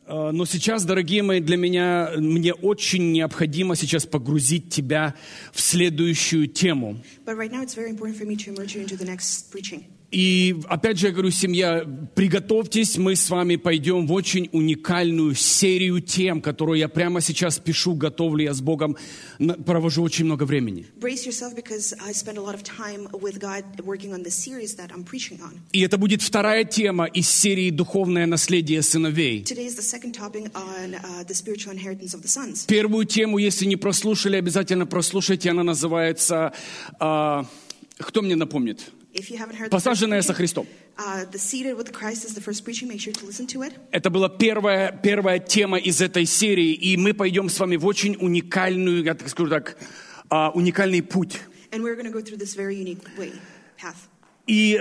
Но сейчас, дорогие мои, мне очень необходимо сейчас погрузить тебя в следующую тему. But right now it's very important for me to immerse you into the next preaching. И опять же я говорю, семья, приготовьтесь, мы с вами пойдем в очень уникальную серию тем, которую я прямо сейчас пишу, готовлю я с Богом, провожу очень много времени. Brace yourself because I spend a lot of time with God working on this series that I'm preaching on. И это будет вторая тема из серии «Духовное наследие сыновей». Today is the second topic on the spiritual inheritance of the sons. Первую тему, если не прослушали, обязательно прослушайте, она называется, кто мне напомнит? If you haven't heard «Посаженная со Христом». The Seated with Christ is the first preaching. Make sure to listen to it. Это была первая тема из этой серии, и мы пойдем с вами в очень уникальную, я так скажу так, уникальный путь. And we're going to go through this very unique path. И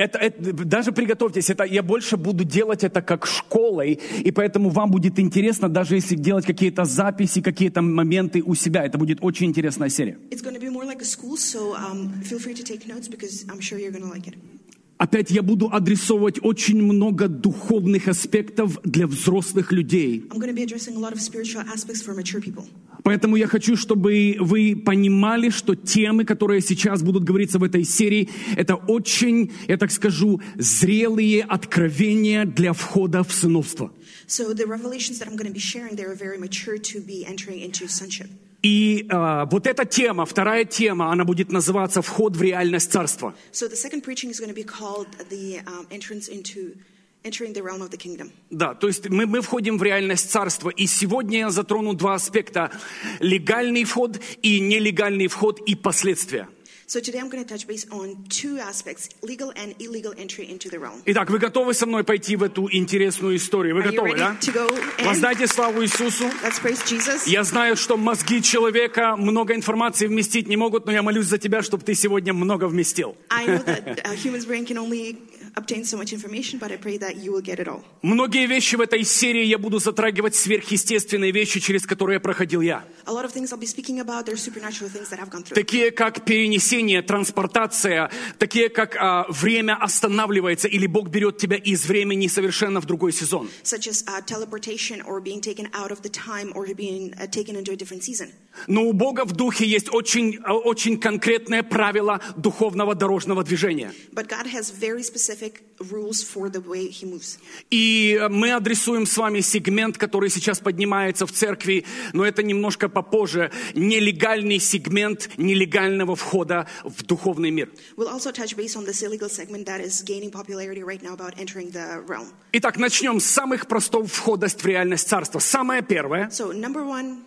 даже приготовьтесь, я больше буду делать это как школой, и поэтому вам будет интересно, даже если делать какие-то записи, какие-то моменты у себя. Это будет очень интересная серия. It's going to be more like a school, so feel free to take notes because I'm sure you're going to like it. Опять я буду адресовывать очень много духовных аспектов для взрослых людей. I'm going to be addressing a lot of spiritual aspects for mature people. Поэтому я хочу, чтобы вы понимали, что темы, которые сейчас будут говориться в этой серии, это очень, я так скажу, зрелые откровения для входа в сыновство. So the revelations that I'm going to be sharing, they are very mature to be entering into sonship. И вот эта тема, вторая тема, она будет называться «Вход в реальность царства». So the second preaching is going to be called the entrance into entering the realm of the kingdom. Да, то есть мы входим в реальность царства. И сегодня я затрону два аспекта: легальный вход и нелегальный вход и последствия. So today I'm going to touch base on two aspects, legal and illegal entry into the realm. Итак, вы готовы со мной пойти в эту интересную историю? Вы готовы, да? Воздайте славу Иисусу. Let's praise Jesus. Я знаю, что мозги человека много информации вместить не могут, но я молюсь за тебя, чтобы ты сегодня много вместил. I know that a human's brain can only obtain so much information, but I pray that you will get it all. Многие вещи в этой серии я буду затрагивать, сверхъестественные вещи, через которые проходил я. A lot of things I'll be speaking about, they're supernatural things that I've gone through. Такие как перенесение, транспортация, такие как время останавливается, или Бог берет тебя из времени совершенно в другой сезон. Such as teleportation or being taken out of the time or being taken into a different season. Но у Бога в духе есть очень конкретное правило духовного дорожного движения. But God has very specific rules for the way He moves. И мы адресуем с вами сегмент, который сейчас поднимается в церкви, но это немножко попозже. Нелегальный сегмент нелегального входа в духовный мир. We'll also touch base on this illegal segment that is gaining popularity right now about entering the realm. Итак, начнем с самых простого входа в реальность царства. Самое первое. So number one.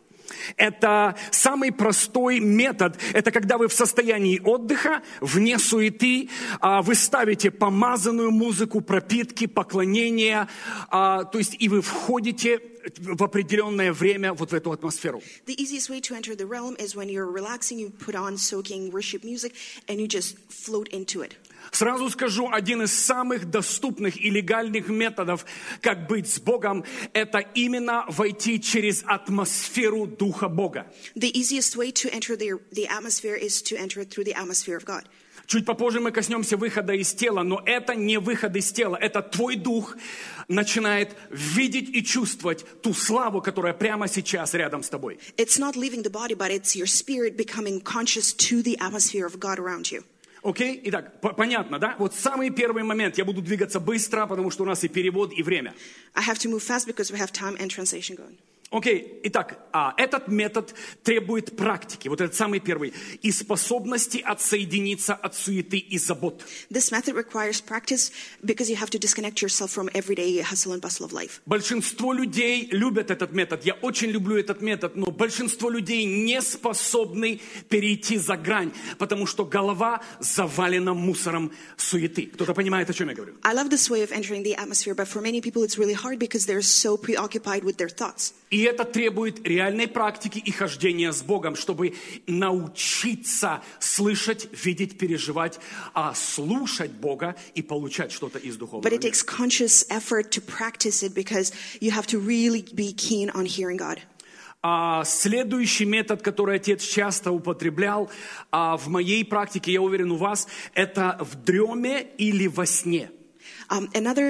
Это самый простой метод. Это когда вы в состоянии отдыха, вне суеты, вы ставите помазанную музыку, пропитки, поклонения, то есть и вы входите в определенное время вот в эту атмосферу. The easiest way to enter the realm is when you're relaxing, you put on soaking worship music, and you just float into it. Сразу скажу, один из самых доступных и легальных методов, как быть с Богом, это именно войти через атмосферу Духа Бога. The easiest way to enter the atmosphere is to enter through the atmosphere of God. Чуть попозже мы коснемся выхода из тела, но это не выход из тела, это твой дух начинает видеть и чувствовать ту славу, которая прямо сейчас рядом с тобой. It's not leaving the body, but it's your spirit becoming conscious to the atmosphere of God around you. Окей? Итак, понятно, да? Вот самый первый момент. Я буду двигаться быстро, потому что у нас и перевод, и время. I have to move fast because we have time and translation going. Окей, итак, этот метод требует практики, вот этот самый первый, и способности отсоединиться от суеты и забот. This method requires practice because you have to disconnect yourself from everyday hustle and bustle of life. Большинство людей любят этот метод, я очень люблю этот метод, но большинство людей не способны перейти за грань, потому что голова завалена мусором суеты. Кто-то понимает, о чем я говорю? I love this way of entering the atmosphere, but for many people it's really hard because they're so preoccupied with their thoughts. И это требует реальной практики и хождения с Богом, чтобы научиться слышать, видеть, переживать, слушать Бога и получать что-то из духовного мира. But it мира. takes conscious effort to practice it because you have to really be keen on hearing God. Следующий метод, который отец часто употреблял, в моей практике, я уверен, у вас, это в дреме или во сне. Another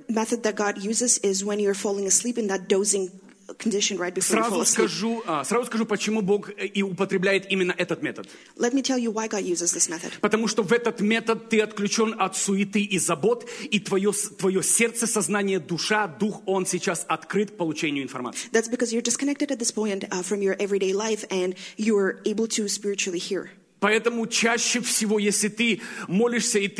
method that God uses is when you're falling asleep in that dozing condition right before you fall asleep. Сразу скажу, почему Бог и употребляет именно этот метод. Let me tell you why God uses this method. Потому что в этот метод ты отключен от суеты и забот, и твое сердце, сознание, душа, дух, он сейчас открыт к получению информации. That's because you're disconnected at this point from your everyday life and you're able to spiritually hear. Поэтому чаще всего, если ты молишься и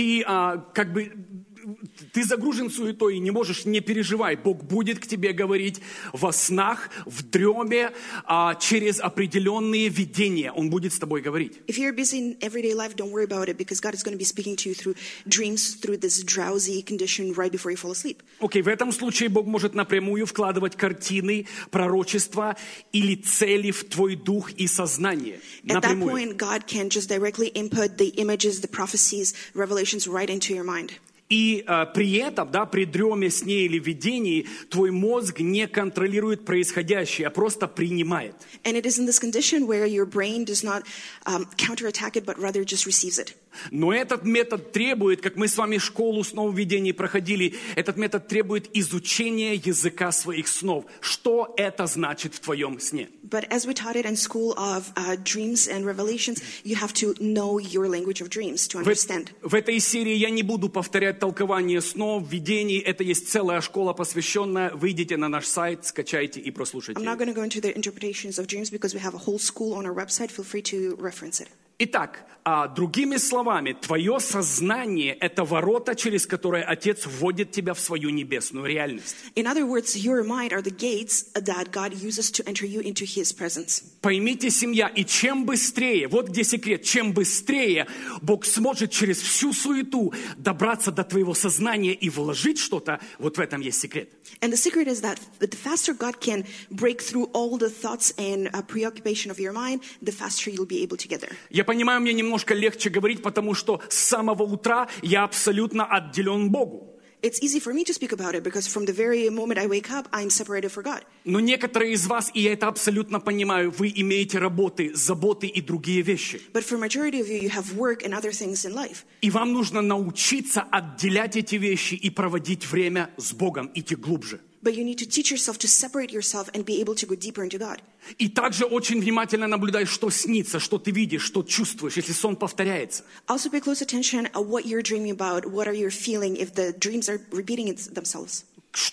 ты загружен суетой и не можешь, не переживай. Бог будет к тебе говорить во снах, в дреме, через определенные видения. Он будет с тобой говорить. If you're busy in everyday life, don't worry about it, because God is going to be speaking to you through dreams, through this drowsy condition right before you fall asleep. Окей, в этом случае Бог может напрямую вкладывать картины, пророчества или цели в твой дух и сознание. At that point, God can just directly input the images, the prophecies, revelations right into your mind. И при этом, при дреме, сне или видении, твой мозг не контролирует происходящее, а просто принимает. And it is in this condition where your brain does not counterattack it, but rather just receives it. Но этот метод требует, как мы с вами школу снов видений проходили, этот метод требует изучения языка своих снов. Что это значит в твоем сне? But as we taught it in school of dreams and revelations, you have to know your language of dreams to understand. В этой серии я не буду повторять толкование снов, видений. Это есть целая школа посвященная. Выйдите на наш сайт, скачайте и прослушайте. I'm not going to go into the interpretations of dreams because we have a whole school on our website. Feel free to reference it. Итак, другими словами, твое сознание – это ворота, через которые Отец вводит тебя в свою небесную реальность. In other words, your mind are the gates that God uses to enter you into His presence. Поймите, семья, и чем быстрее, вот где секрет, чем быстрее Бог сможет через всю суету добраться до твоего сознания и вложить что-то, вот в этом есть секрет. And the secret is that the faster God can break through all the thoughts and preoccupation of your mind, the faster you'll be able to get there. Я понимаю, мне немножко легче говорить, потому что с самого утра я абсолютно отделен Богу. It's easy for me to speak about it because from the very moment I wake up, I'm separated from God. Но некоторые из вас, и я это абсолютно понимаю, вы имеете работы, заботы и другие вещи. But for majority of you, you have work and other things in life. И вам нужно научиться отделять эти вещи и проводить время с Богом, идти глубже. But you need to teach yourself to separate yourself and be able to go deeper into God. И также очень внимательно наблюдай, что снится, что ты видишь, что чувствуешь, если сон повторяется. Also pay close attention at what you're dreaming about, what are you feeling if the dreams are repeating themselves.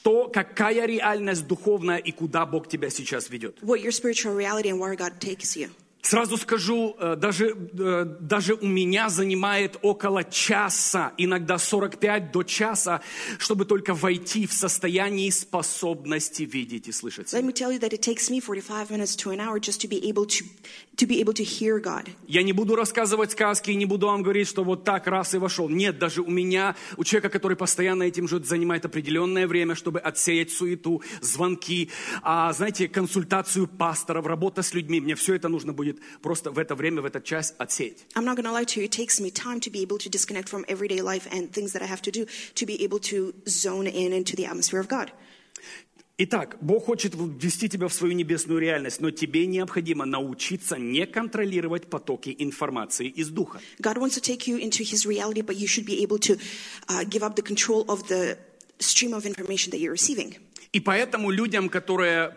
Какая реальность духовная и куда Бог тебя сейчас ведет. What your spiritual reality and where God takes you. Сразу скажу, даже у меня занимает около часа, иногда 45 до часа, чтобы только войти в состояние способности видеть и слышать. Let me tell you that it takes me 45 minutes to an hour just to be able to hear God. Я не буду рассказывать сказки, не буду вам говорить, что вот так раз и вошел. Нет, даже у человека, который постоянно этим живет, занимает определенное время, чтобы отсеять суету, звонки, знаете, консультацию пасторов, работа с людьми. Мне все это нужно будет просто в это время, в этот час отсеять. I'm not going to lie to you. It takes me time to be able to disconnect from everyday life and things that I have to do to be able to zone in into the atmosphere of God. Итак, Бог хочет ввести тебя в свою небесную реальность, но тебе необходимо научиться не контролировать потоки информации из духа. God wants to take you into His reality, but you should be able to give up the control of the stream of information that you're receiving. И поэтому людям, которые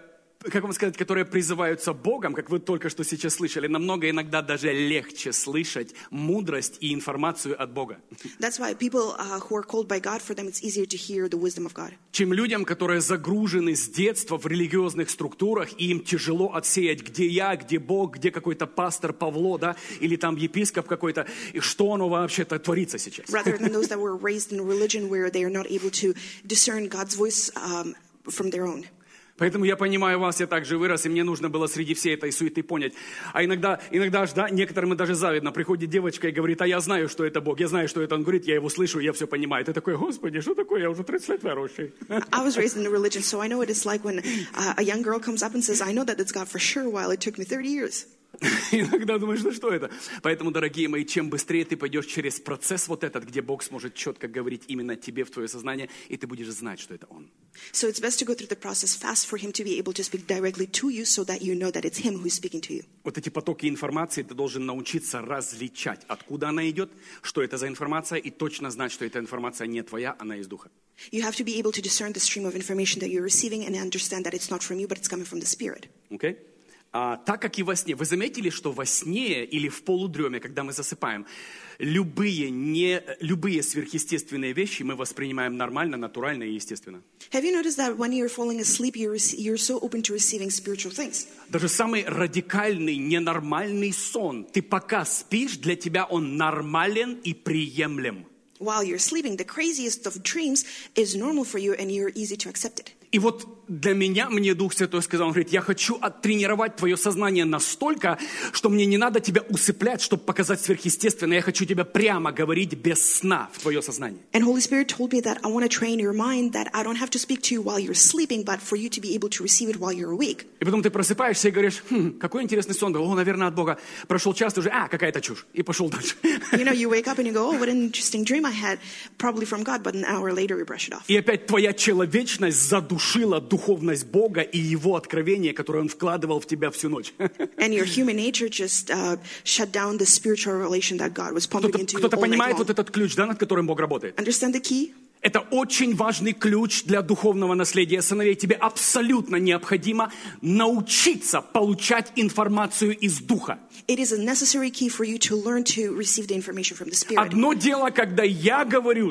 призываются Богом, как вы только что сейчас слышали, намного иногда даже легче слышать мудрость и информацию от Бога. That's why people who are called by God, for them it's easier to hear the wisdom of God. Чем людям, которые загружены с детства в религиозных структурах, и им тяжело отсеять, где я, где Бог, где какой-то пастор Павло, или там епископ какой-то, и что оно вообще-то творится сейчас. Rather than those that were raised in religion where they are not able to discern God's voice from their own. Поэтому я понимаю вас, я также вырос, и мне нужно было среди всей этой суеты понять. А иногда некоторым даже завидно. Приходит девочка и говорит, я знаю, что это Бог, я знаю, что это Он говорит, я его слышу, я все понимаю. Ты такой, Господи, что такое? Я уже 30 лет верующий. I was raised in a religion, so I know what it's like when a young girl comes up and says, I know that it's God for sure, while it took me 30 years. Иногда думаешь, ну что это? Поэтому, дорогие мои, чем быстрее ты пойдешь через процесс вот этот, где Бог сможет четко говорить именно тебе в твое сознание, и ты будешь знать, что это Он. So it's best to go through the process fast for him to be able to speak directly to you so that you know that it's him who's speaking to you. Вот эти потоки информации ты должен научиться различать, откуда она идет, что это за информация, и точно знать, что эта информация не твоя, она из Духа. You have to be able to discern the stream of information that you're receiving and understand that it's not from you, but it's coming from the Spirit. Okay? Так как и во сне. Вы заметили, что во сне или в полудреме, когда мы засыпаем, любые сверхъестественные вещи мы воспринимаем нормально, натурально и естественно. Have you noticed that when you're falling asleep, you're so open to receiving spiritual things? Даже самый радикальный, ненормальный сон, ты пока спишь, для тебя он нормален и приемлем. While you're sleeping, the craziest of dreams is normal for you and you're easy to accept it. И вот для меня, мне Дух Святой сказал, он говорит, я хочу оттренировать твое сознание настолько, что мне не надо тебя усыплять, чтобы показать сверхъестественное. Я хочу тебя прямо говорить без сна в твое сознание. And Holy Spirit told me that I want to train your mind that I don't have to speak to you while you're sleeping, but for you to be able to receive it while you're awake. И потом ты просыпаешься и говоришь, какой интересный сон был, о, наверное, от Бога. Прошел час, ты уже, какая-то чушь. И пошел дальше. You know, you wake up and you go, oh, what an interesting dream I had, probably from God, but an hour later you brush it off. И опять твоя человечность задушила духовность Бога и Его откровение, которое Он вкладывал в тебя всю ночь. And your human nature just shut down the spiritual revelation that God was pumping into you Кто-то all night понимает long. вот этот ключ, да, над которым Бог работает? Understand the key? Это очень важный ключ для духовного наследия сыновей. Тебе абсолютно необходимо научиться получать информацию из Духа. It is a necessary key for you to learn to receive the information from the Spirit. Одно дело, когда я говорю,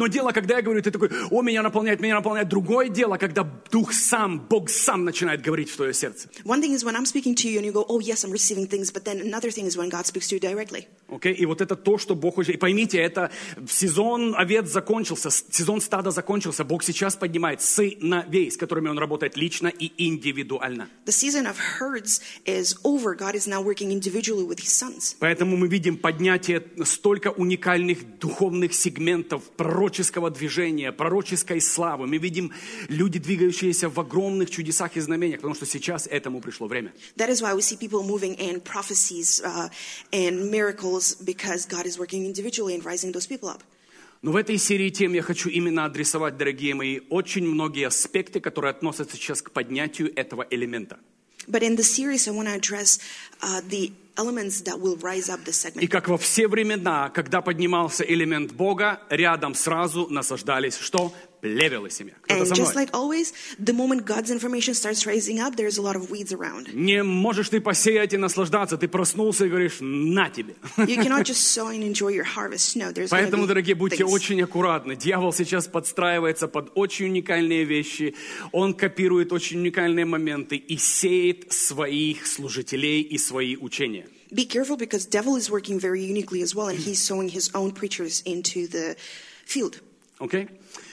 ты такой, меня наполняет. Другое дело, когда Дух сам, Бог сам начинает говорить в твое сердце. One thing is when I'm speaking to you and you go, oh yes, I'm receiving things, but then another thing is when God speaks to you directly. Okay? И вот это то, что Бог хочет. И поймите, это сезон овец закончился, сезон стада закончился. Бог сейчас поднимает сыновей, с которыми Он работает лично и индивидуально. The season of herds is over. God is now working individually with His sons. Поэтому мы видим поднятие столько уникальных духовных сегментов пророческого движения, пророческой славы. Мы видим люди, двигающиеся в огромных чудесах и знамениях, потому что сейчас этому пришло время. That is why we see people moving in prophecies and miracles, because God is working individually and rising those people up. Но в этой серии тем я хочу именно адресовать, дорогие мои, очень многие аспекты, которые относятся сейчас к поднятию этого элемента. But in the series, I want to address the elements that will rise up this segment. И как во все времена, когда поднимался элемент Бога, рядом сразу насаждались что? Плевелы семя. Кто-то And со just мной. like always, the moment God's information starts rising up, there's a lot of weeds around. Не можешь ты посеять и наслаждаться. Ты проснулся и говоришь, на тебе. You cannot just sow and enjoy your harvest. No, there's going Поэтому, to дорогие, be будьте things. очень аккуратны. Дьявол сейчас подстраивается под очень уникальные вещи. Он копирует очень уникальные моменты и сеет своих служителей и свои учения. Be careful because devil is working very uniquely as well, and he's sowing his own preachers into the field. Окей?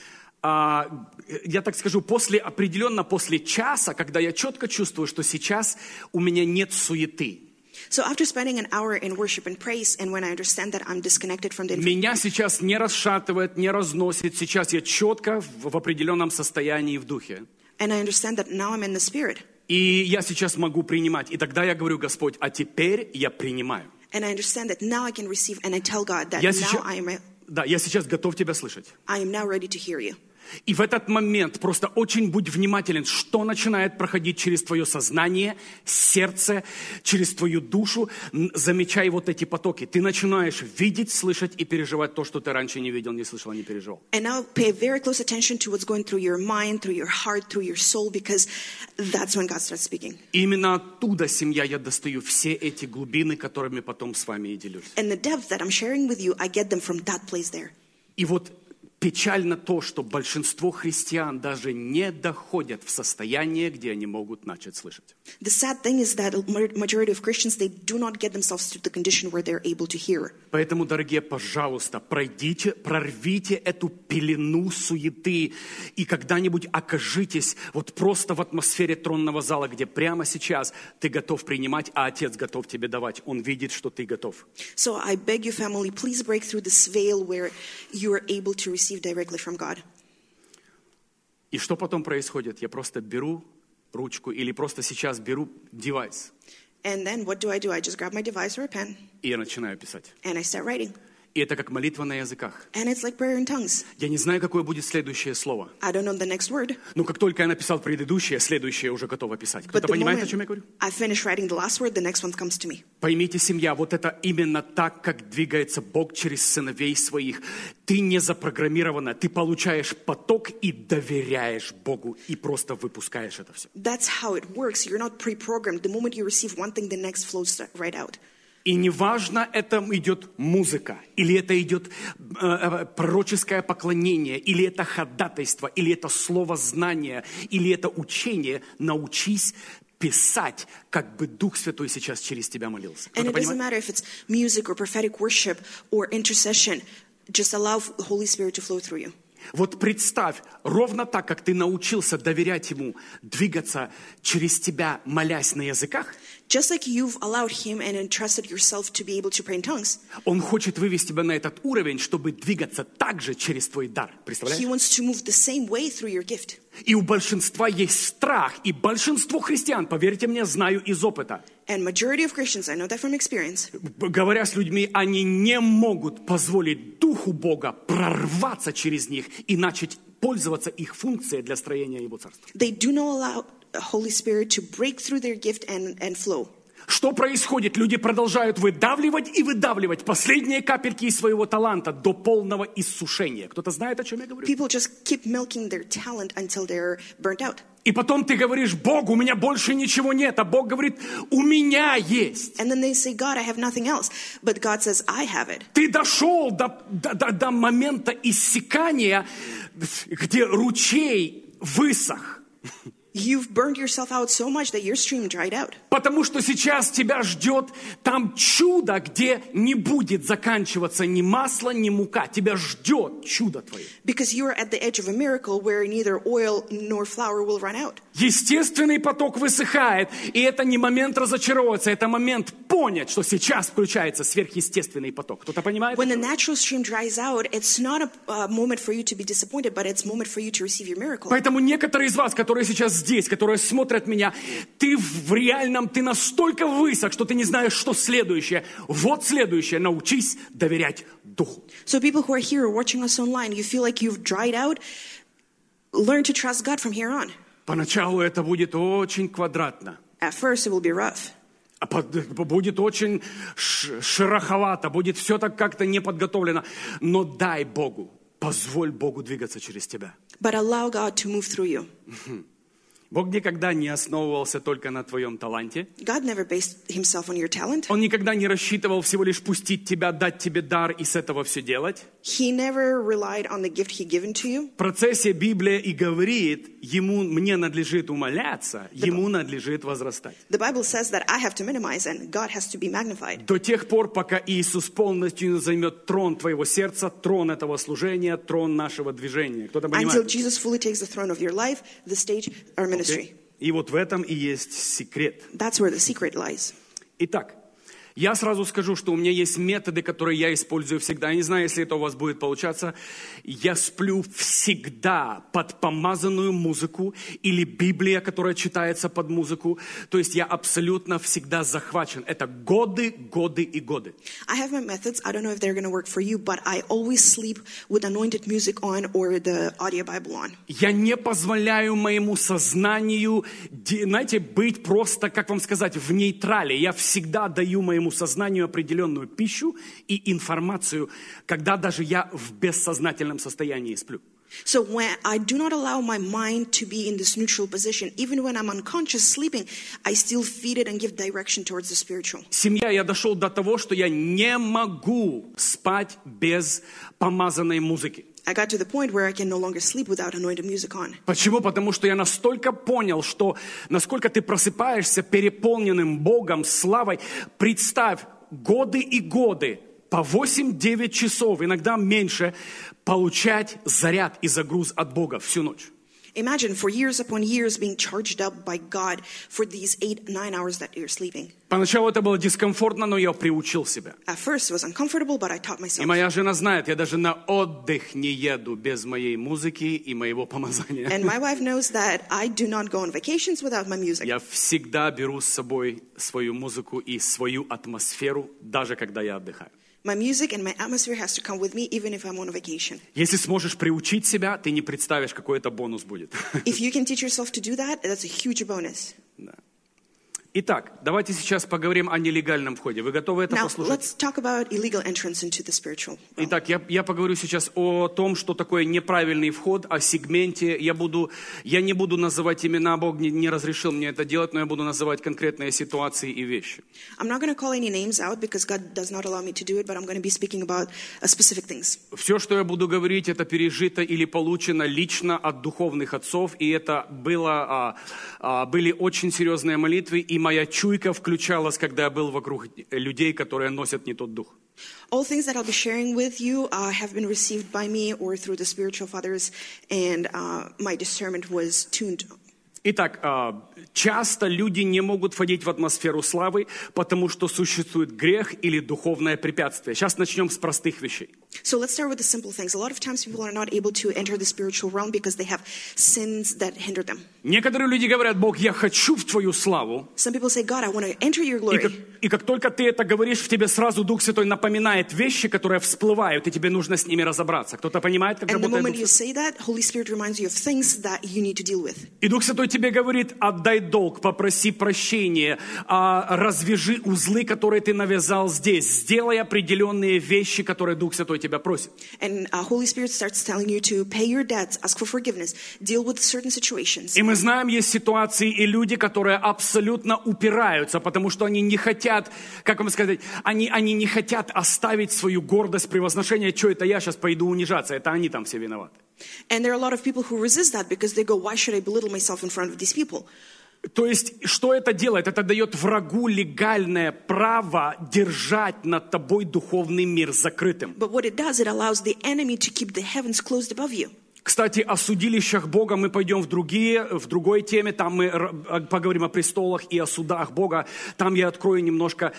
Я так скажу, определенно после часа, когда я четко чувствую, что сейчас у меня нет суеты. So after spending an hour in worship and praise, and when I understand that I'm disconnected from the Меня сейчас не расшатывает, не разносит. Сейчас я четко в определенном состоянии в духе. and I understand that now I'm in the Spirit, И я сейчас могу принимать. И тогда я говорю, Господь, а теперь я принимаю. and I understand that now I can receive, and I tell God that Я now я сейчас готов тебя слышать. I am now ready to hear you. И в этот момент просто очень будь внимателен, что начинает проходить через твое сознание, сердце, через твою душу. Замечай вот эти потоки. Ты начинаешь видеть, слышать и переживать то, что ты раньше не видел, не слышал, не переживал. And now pay very close attention to what's going through your mind, through your heart, through your soul, because that's when God starts speaking. И именно оттуда, семья, я достаю все эти глубины, которыми потом с вами и делюсь. And the depth that I'm sharing with you, I get them from that place there. И вот печально то, что большинство христиан даже не доходят в состояние, где они могут начать слышать. The sad thing is that a majority of Christians, they do not get themselves to the condition where they're able to hear. Поэтому, дорогие, пожалуйста, прорвите эту пелену суеты и когда-нибудь окажитесь вот просто в атмосфере тронного зала, где прямо сейчас ты готов принимать, а Отец готов тебе давать. Он видит, что ты готов. So I beg you, family, please break through this veil where you are able to receive directly from God. И что потом происходит? Я просто беру ручку или просто сейчас беру девайс. And then what do? I just grab my device or a pen и я начинаю писать. and I start writing. И это как молитва на языках. And it's like prayer in tongues. Я не знаю, какое будет следующее слово. I don't know the next word. Но как только я написал предыдущее, следующее уже готово писать. But Кто-то the понимает, о moment чем я говорю? I finish writing the last word, the next one comes to me. Поймите, семья, вот это именно так, как двигается Бог через сыновей своих. Ты не запрограммирована, ты получаешь поток и доверяешь Богу, и просто выпускаешь это все. That's how it works. You're not pre-programmed. The moment you receive one thing, the next flows right out. И неважно, это идет музыка, или это идет пророческое поклонение, или это ходатайство, или это слово знания, или это учение, научись писать, как бы Дух Святой сейчас через тебя молился. And Кто-то it doesn't понимает? matter if it's music or prophetic worship or intercession. Just allow the Holy Spirit to flow through you. Вот представь, ровно так, как ты научился доверять Ему, двигаться через тебя, молясь на языках, Just like you've allowed Him and entrusted yourself to be able to pray in tongues, Он хочет вывести тебя на этот уровень, чтобы двигаться также через твой дар. He Представляешь? wants to move the same way through your gift. И у большинства есть страх, и большинство христиан, поверьте мне, знаю из опыта, And majority of Christians, I know that from experience, говоря с людьми, они не могут позволить Духу Бога прорваться через них и начать пользоваться их функцией для строения Его Царства. they do not allow the Holy Spirit to break through their gift and flow. Что происходит? Люди продолжают выдавливать и выдавливать последние капельки из своего таланта до полного иссушения. Кто-то знает, о чем я говорю? People just keep milking their talent until they're burnt out. И потом ты говоришь: Бог, у меня больше ничего нет. А Бог говорит: у меня есть. And then they say, God, I have nothing else. But God says, I have it. Ты дошел до момента иссякания, где ручей высох. You've burned yourself out so much that your stream dried out. Потому что сейчас тебя ждет там чудо, где не будет заканчиваться ни масло, ни мука. Тебя ждет чудо твое. Because you are at the edge of a miracle where neither oil nor flour will run out. Естественный поток высыхает, и это не момент разочароваться, это момент понять, что сейчас включается сверхъестественный поток. Кто-то понимает? When the natural stream dries out, it's not a moment for you to be disappointed, but it's a moment for you to receive your miracle. Поэтому некоторые из вас, которые сейчас здесь, которые смотрят меня, ты в реальном, ты настолько высок, что ты не знаешь, что следующее. Вот следующее. Научись доверять Духу. So people who are here or watching us online, you feel like you've dried out, learn to trust God from here on. Поначалу это будет очень квадратно. At first, it will be rough. Будет очень шероховато, будет все так как-то неподготовлено. Но дай Богу, позволь Богу двигаться через тебя. But allow God to move through you. Бог никогда не основывался только на твоем таланте. God never based himself on your talent. Он никогда не рассчитывал всего лишь пустить тебя, дать тебе дар и с этого все делать. He never relied on the gift he given to you. В процессе Библия и говорит, мне надлежит умоляться, ему надлежит возрастать. The Bible says that I have to minimize and God has to be magnified. До тех пор, пока Иисус полностью не займет трон твоего сердца, трон этого служения, трон нашего движения. Кто-то Until понимает? Jesus fully takes the throne of your life, the stage, our ministry. И вот в этом и есть секрет. That's where the secret lies. Итак, я сразу скажу, что у меня есть методы, которые я использую всегда. Я не знаю, если это у вас будет получаться. Я сплю всегда под помазанную музыку или Библия, которая читается под музыку. То есть я абсолютно всегда захвачен. Это годы, годы и годы. I have my methods. I don't know if they're going to work for you, but I always sleep with anointed music on or the audio Bible on. Я не позволяю моему сознанию, знаете, быть просто, как вам сказать, в нейтрале. Я всегда даю моему сознанию определенную пищу и информацию, когда даже я в бессознательном состоянии сплю. So when I do not allow my mind to be in this neutral position, even when I'm unconscious sleeping, I still feed it and give direction towards the spiritual. Семья, я дошел до того, что я не могу спать без помазанной музыки. I got to the point where I can no longer sleep without anointed music on. Почему? Потому что я настолько понял, что насколько ты просыпаешься переполненным Богом, славой. Представь, годы и годы, по 8-9 часов, иногда меньше, получать заряд и загруз от Бога всю ночь. Imagine for years upon years being charged up by God for these 8-9 hours that you're sleeping. Поначалу это было дискомфортно, но я приучил себя. At first it was uncomfortable, but I taught И myself. моя жена знает, я даже на отдых не еду без моей музыки и моего помазания. And my wife knows that I do not go on vacations without my music. Я всегда беру с собой свою музыку и свою атмосферу, даже когда я отдыхаю. My music and my atmosphere has to come with me even if I'm on a vacation. Если сможешь приучить себя, ты не представишь, какой это бонус будет. If you can teach yourself to do that, that's a huge bonus. Да. Итак, давайте сейчас поговорим о нелегальном входе. Вы готовы это Now, послушать? let's talk about illegal entrance into the spiritual realm. Итак, я поговорю сейчас о том, что такое неправильный вход, о сегменте. Я не буду называть имена, Бог не разрешил мне это делать, но я буду называть конкретные ситуации и вещи. I'm not going to call any names out because God does not allow me to do it, but I'm going to be speaking about specific things. Все, что я буду говорить, это пережито или получено лично от духовных отцов, и это были очень серьезные молитвы, и моя чуйка включалась, когда я был вокруг людей, которые носят не тот дух. All things that I'll be sharing with you have been received by me or through the spiritual fathers, and my discernment was tuned. Итак, часто люди не могут входить в атмосферу славы, потому что существует грех или духовное препятствие. Сейчас начнем с простых вещей. So let's start with the simple things. A lot of times people are not able to enter the spiritual realm because they have sins that hinder them. Некоторые люди говорят: Бог, я хочу в Твою славу. Some people say, God, I want to enter your glory. И как только ты это говоришь, в тебе сразу Дух Святой напоминает вещи, которые всплывают, и тебе нужно с ними разобраться. Кто-то понимает, как And the работает moment Дух you Святой? say that, Holy Spirit reminds you of things that you need to deal with. И Дух Святой тебе говорит: отдай долг, попроси прощения, развяжи узлы, которые ты навязал здесь, сделай определенные вещи, которые Дух Святой тебя просит. And Holy Spirit starts telling you to pay your debts, ask for forgiveness, deal with certain situations. И мы знаем, есть ситуации и люди, которые абсолютно упираются, потому что они не хотят, как вам сказать, они не хотят оставить свою гордость, превозношение. Что это я сейчас пойду унижаться? Это они там все виноваты. And there are a lot of people who resist that because they go, why should I belittle myself in front of these people? То есть, что это делает? Это дает врагу легальное право держать над тобой духовный мир закрытым. But what it does, it allows the enemy to keep the heavens closed above you. Кстати, о судилищах Бога мы пойдем в другой теме. Там мы поговорим о престолах и о судах Бога. Там я открою немножко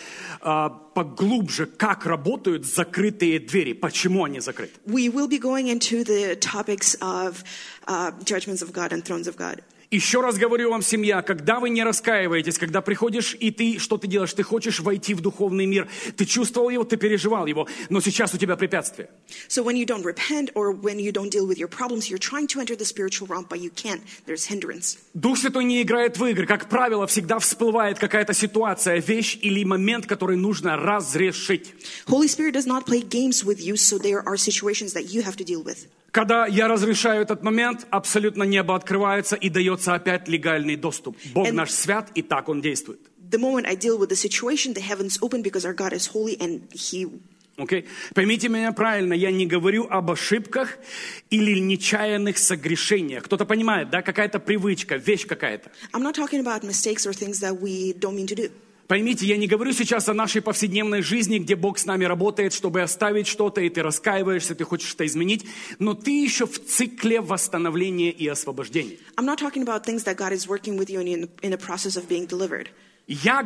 поглубже, как работают закрытые двери, почему они закрыты. We will be going into the topics of judgments of God and thrones of God. Еще раз говорю вам, семья, когда вы не раскаиваетесь, когда приходишь и что ты делаешь? Ты хочешь войти в духовный мир. Ты чувствовал его, ты переживал его, но сейчас у тебя препятствие. So when you don't repent or when you don't deal with your problems, you're trying to enter the spiritual realm, but you can't. There's hindrance. Дух Святой не играет в игры. Как правило, всегда всплывает какая-то ситуация, вещь или момент, который нужно разрешить. Holy Spirit does not play games with you, so there are situations that you have to deal with. Когда я разрешаю этот момент, абсолютно небо открывается и дается опять легальный доступ. Бог наш свят, и так Он действует. The moment I deal with the situation, the heavens open because our God is holy and He... Okay? Поймите меня правильно, я не говорю об ошибках или нечаянных согрешениях. Кто-то понимает, да, какая-то привычка, вещь какая-то. I'm not talking about mistakes or things that we don't mean to do. Поймите, я не говорю сейчас о нашей повседневной жизни, где Бог с нами работает, чтобы оставить что-то, и ты раскаиваешься, ты хочешь это изменить, но ты еще в цикле восстановления и освобождения. I'm not talking about things that God is working with you in the process of being delivered. Я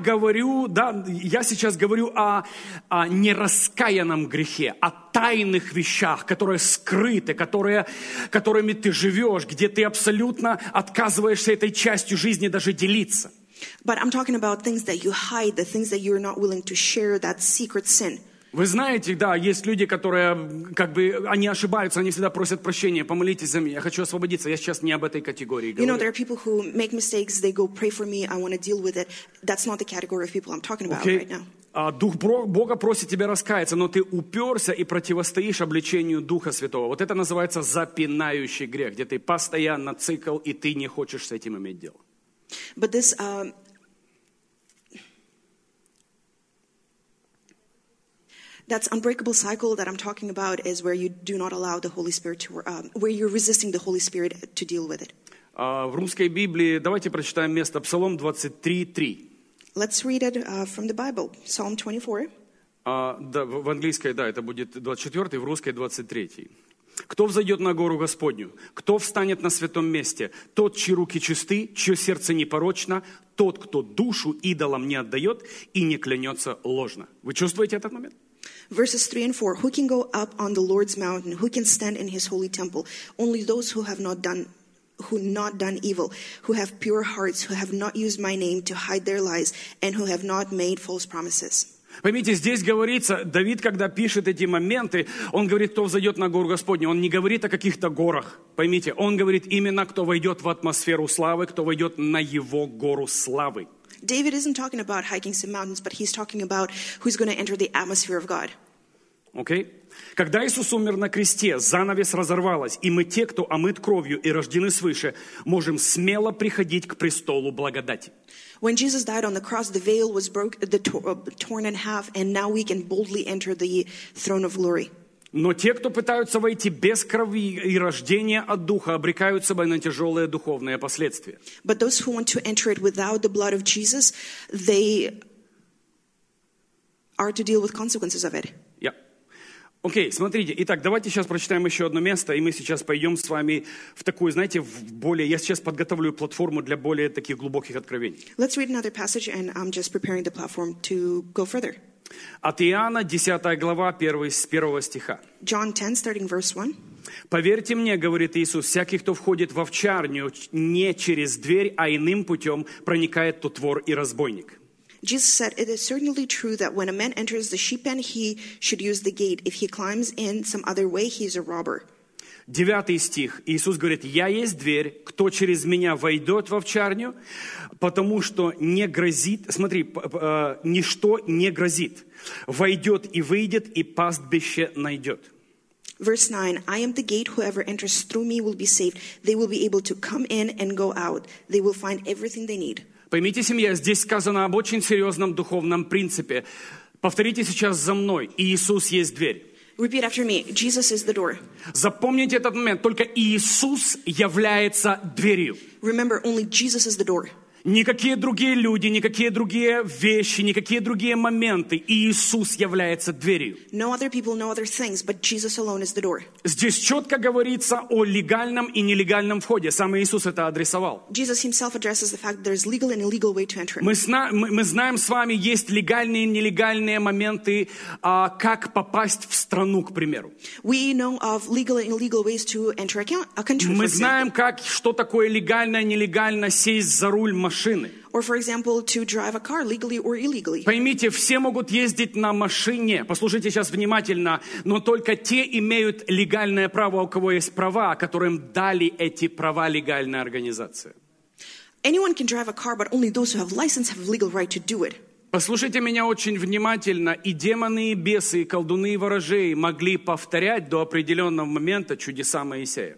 сейчас говорю о нераскаянном грехе, о тайных вещах, которые скрыты, которыми ты живешь, где ты абсолютно отказываешься этой частью жизни даже делиться. But I'm talking about things that you hide, the things that you're not willing to share, that secret sin. Вы знаете, да, есть люди, которые, они ошибаются, они всегда просят прощения, помолитесь за меня, я хочу освободиться, я сейчас не об этой категории говорю. You know, there are people who make mistakes, they go, pray for me, I want to deal with it. That's not the category of people I'm talking about right now. Дух Бога просит тебя раскаяться, но ты уперся и противостоишь обличению Духа Святого. Вот это называется запинающий грех, где ты постоянно цикл, и ты не хочешь с этим иметь дело. But this... That unbreakable cycle that I'm talking about is where you do not allow the Holy Spirit to, where you're resisting the Holy Spirit to deal with it. В русской Библии давайте прочитаем место Псалом 23:3. Let's read it from the Bible, Psalm 24. В английской, да, это будет 24, в русской 23. Кто взойдет на гору Господню? Кто встанет на святом месте? Тот, чьи руки чисты, чье сердце непорочно, тот, кто душу идолам не отдает и не клянется ложно. Вы чувствуете этот момент? Verses 3 and 4. Who can go up on the Lord's mountain? Who can stand in his holy temple? Only those who have not done evil, who have pure hearts, who have not used my name to hide their lies, and who have not made false promises. Поймите, здесь говорится, Давид, когда пишет эти моменты, он говорит, кто взойдет на гору Господню. Он не говорит о каких-то горах. Поймите, он говорит именно, кто войдет в атмосферу славы, кто войдет на его гору славы. David isn't talking about hiking some mountains, but he's talking about who's going to enter the atmosphere of God. Окей? Когда Иисус умер на кресте, занавес разорвалась, и мы, те, кто омыт кровью и рождены свыше, можем смело приходить к престолу благодати. When Jesus died on the cross, the veil was torn in half, and now we can boldly enter the throne of glory. Но те, кто пытаются войти без крови и рождения от Духа, обрекают себя на тяжелые духовные последствия. But those who want to enter it without the blood of Jesus, they are to deal with consequences of it. Окей, смотрите. Итак, давайте сейчас прочитаем еще одно место, и мы сейчас пойдем с вами в такую, знаете, в более... Я сейчас подготовлю платформу для более таких глубоких откровений. Let's read another passage, and I'm just preparing the platform to go further. От Иоанна, 10 глава, с 1 стиха. John 10, starting verse 1. «Поверьте мне, говорит Иисус, всякий, кто входит в овчарню не через дверь, а иным путем, проникает тот вор и разбойник». Jesus said, "It is certainly true that when a man enters the sheep pen, he should use the gate. If he climbs in some other way, he is a robber." 9 стих. Иисус говорит, «Я есть дверь, кто через меня войдет в овчарню, потому что не грозит...» Смотри, ничто не грозит. «Войдет и выйдет, и пастбище найдет». Verse 9, "I am the gate. Whoever enters through me will be saved. They will be able to come in and go out. They will find everything they need." Поймите, семья, здесь сказано об очень серьезном духовном принципе. Повторите сейчас за мной. Иисус есть дверь. Repeat after me. Jesus is the door. Запомните этот момент. Только Иисус является дверью. Remember, only Jesus is the door. Никакие другие люди, никакие другие вещи, никакие другие моменты. Иисус является дверью. No other people, no other things, but Jesus alone is the door. Здесь четко говорится о легальном и нелегальном входе. Сам Иисус это адресовал. Jesus himself addresses the fact that there's legal and illegal way to enter. Мы знаем с вами, есть легальные и нелегальные моменты, как попасть в страну, к примеру. We know of legal and illegal ways to enter a country. Мы знаем, что такое легально и нелегально сесть за руль машины. Or, for example, to drive a car legally or illegally. Поймите, все могут ездить на машине, послушайте сейчас внимательно, но только те имеют легальное право, у кого есть права, которым дали эти права легальная организация. Anyone can drive a car, but only those who have license have legal right to do it. Послушайте меня очень внимательно. И демоны, и бесы, и колдуны, и ворожеи могли повторять до определенного момента чудеса Моисея.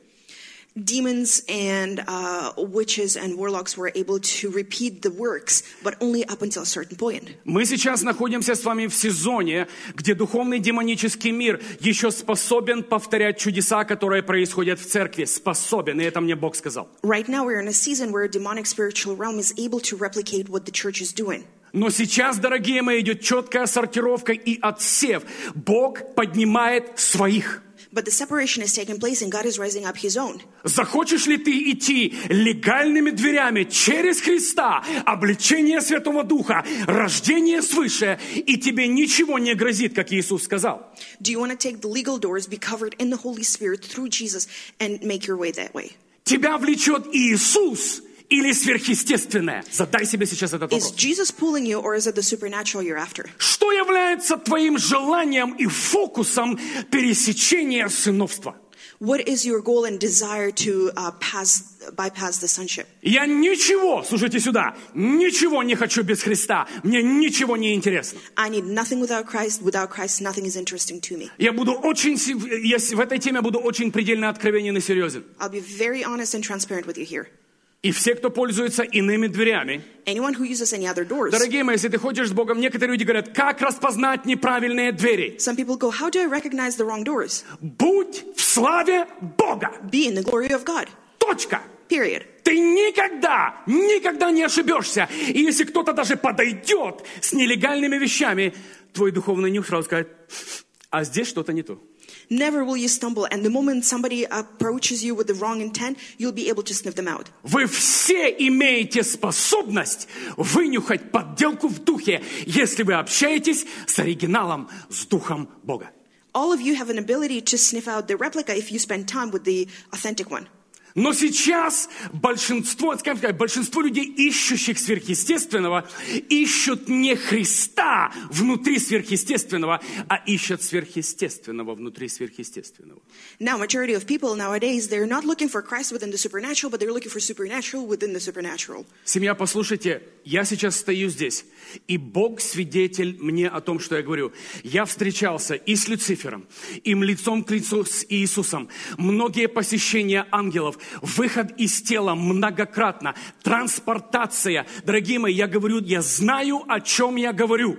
Demons and witches and warlocks were able to repeat the works, but only up until a certain point. Мы сейчас находимся с вами в сезоне, где духовный демонический мир еще способен повторять чудеса, которые происходят в церкви. Способен, и это мне Бог сказал. Right now we're in a season where a demonic spiritual realm is able to replicate what the church is doing. Но сейчас, дорогие мои, идет четкая сортировка и отсев. Бог поднимает своих. But the separation is taking place, and God is rising up His own. Захочешь ли ты идти легальными дверями через Христа, облечение Святого Духа, рождение свыше, и тебе ничего не грозит, как Иисус сказал? Do you want to take the legal doors, be covered in the Holy Spirit through Jesus, and make your way that way? Тебя влечет Иисус или сверхъестественное? Задай себе сейчас этот вопрос. Is Jesus pulling you, or is it the supernatural you're after? Что является твоим желанием и фокусом пересечения сыновства? What is your goal and desire to bypass the sonship? Я ничего, слушайте сюда, ничего не хочу без Христа. Мне ничего не интересно. I need nothing without Christ. Without Christ, nothing is interesting to me. Я в этой теме буду очень предельно откровенен и серьезен. I'll be very honest and transparent with you here. И все, кто пользуется иными дверями, anyone who uses any other doors. Дорогие мои, если ты ходишь с Богом, некоторые люди говорят, как распознать неправильные двери? Some people go, how do I recognize the wrong doors? Будь в славе Бога. Be in the glory of God. Точка. Period. Ты никогда не ошибешься. И если кто-то даже подойдет с нелегальными вещами, твой духовный нюх сразу скажет, а здесь что-то не то. Never will you stumble, and the moment somebody approaches you with the wrong intent, you'll be able to sniff them out. Вы все имеете способность вынюхать подделку в духе, если вы общаетесь с оригиналом, с Духом Бога. All of you have an ability to sniff out the replica if you spend time with the authentic one. Но сейчас большинство людей, ищущих сверхъестественного, ищут не Христа внутри сверхъестественного, а ищут сверхъестественного внутри сверхъестественного. Now, majority of people nowadays, they're not looking for Christ within the supernatural, but they're looking for supernatural within the supernatural. Семья, послушайте, я сейчас стою здесь, и Бог свидетель мне о том, что я говорю. Я встречался и с Люцифером, и лицом к лицу с Иисусом. Многие посещения ангелов, выход из тела многократно, транспортация. Дорогие мои, я говорю, я знаю, о чем я говорю.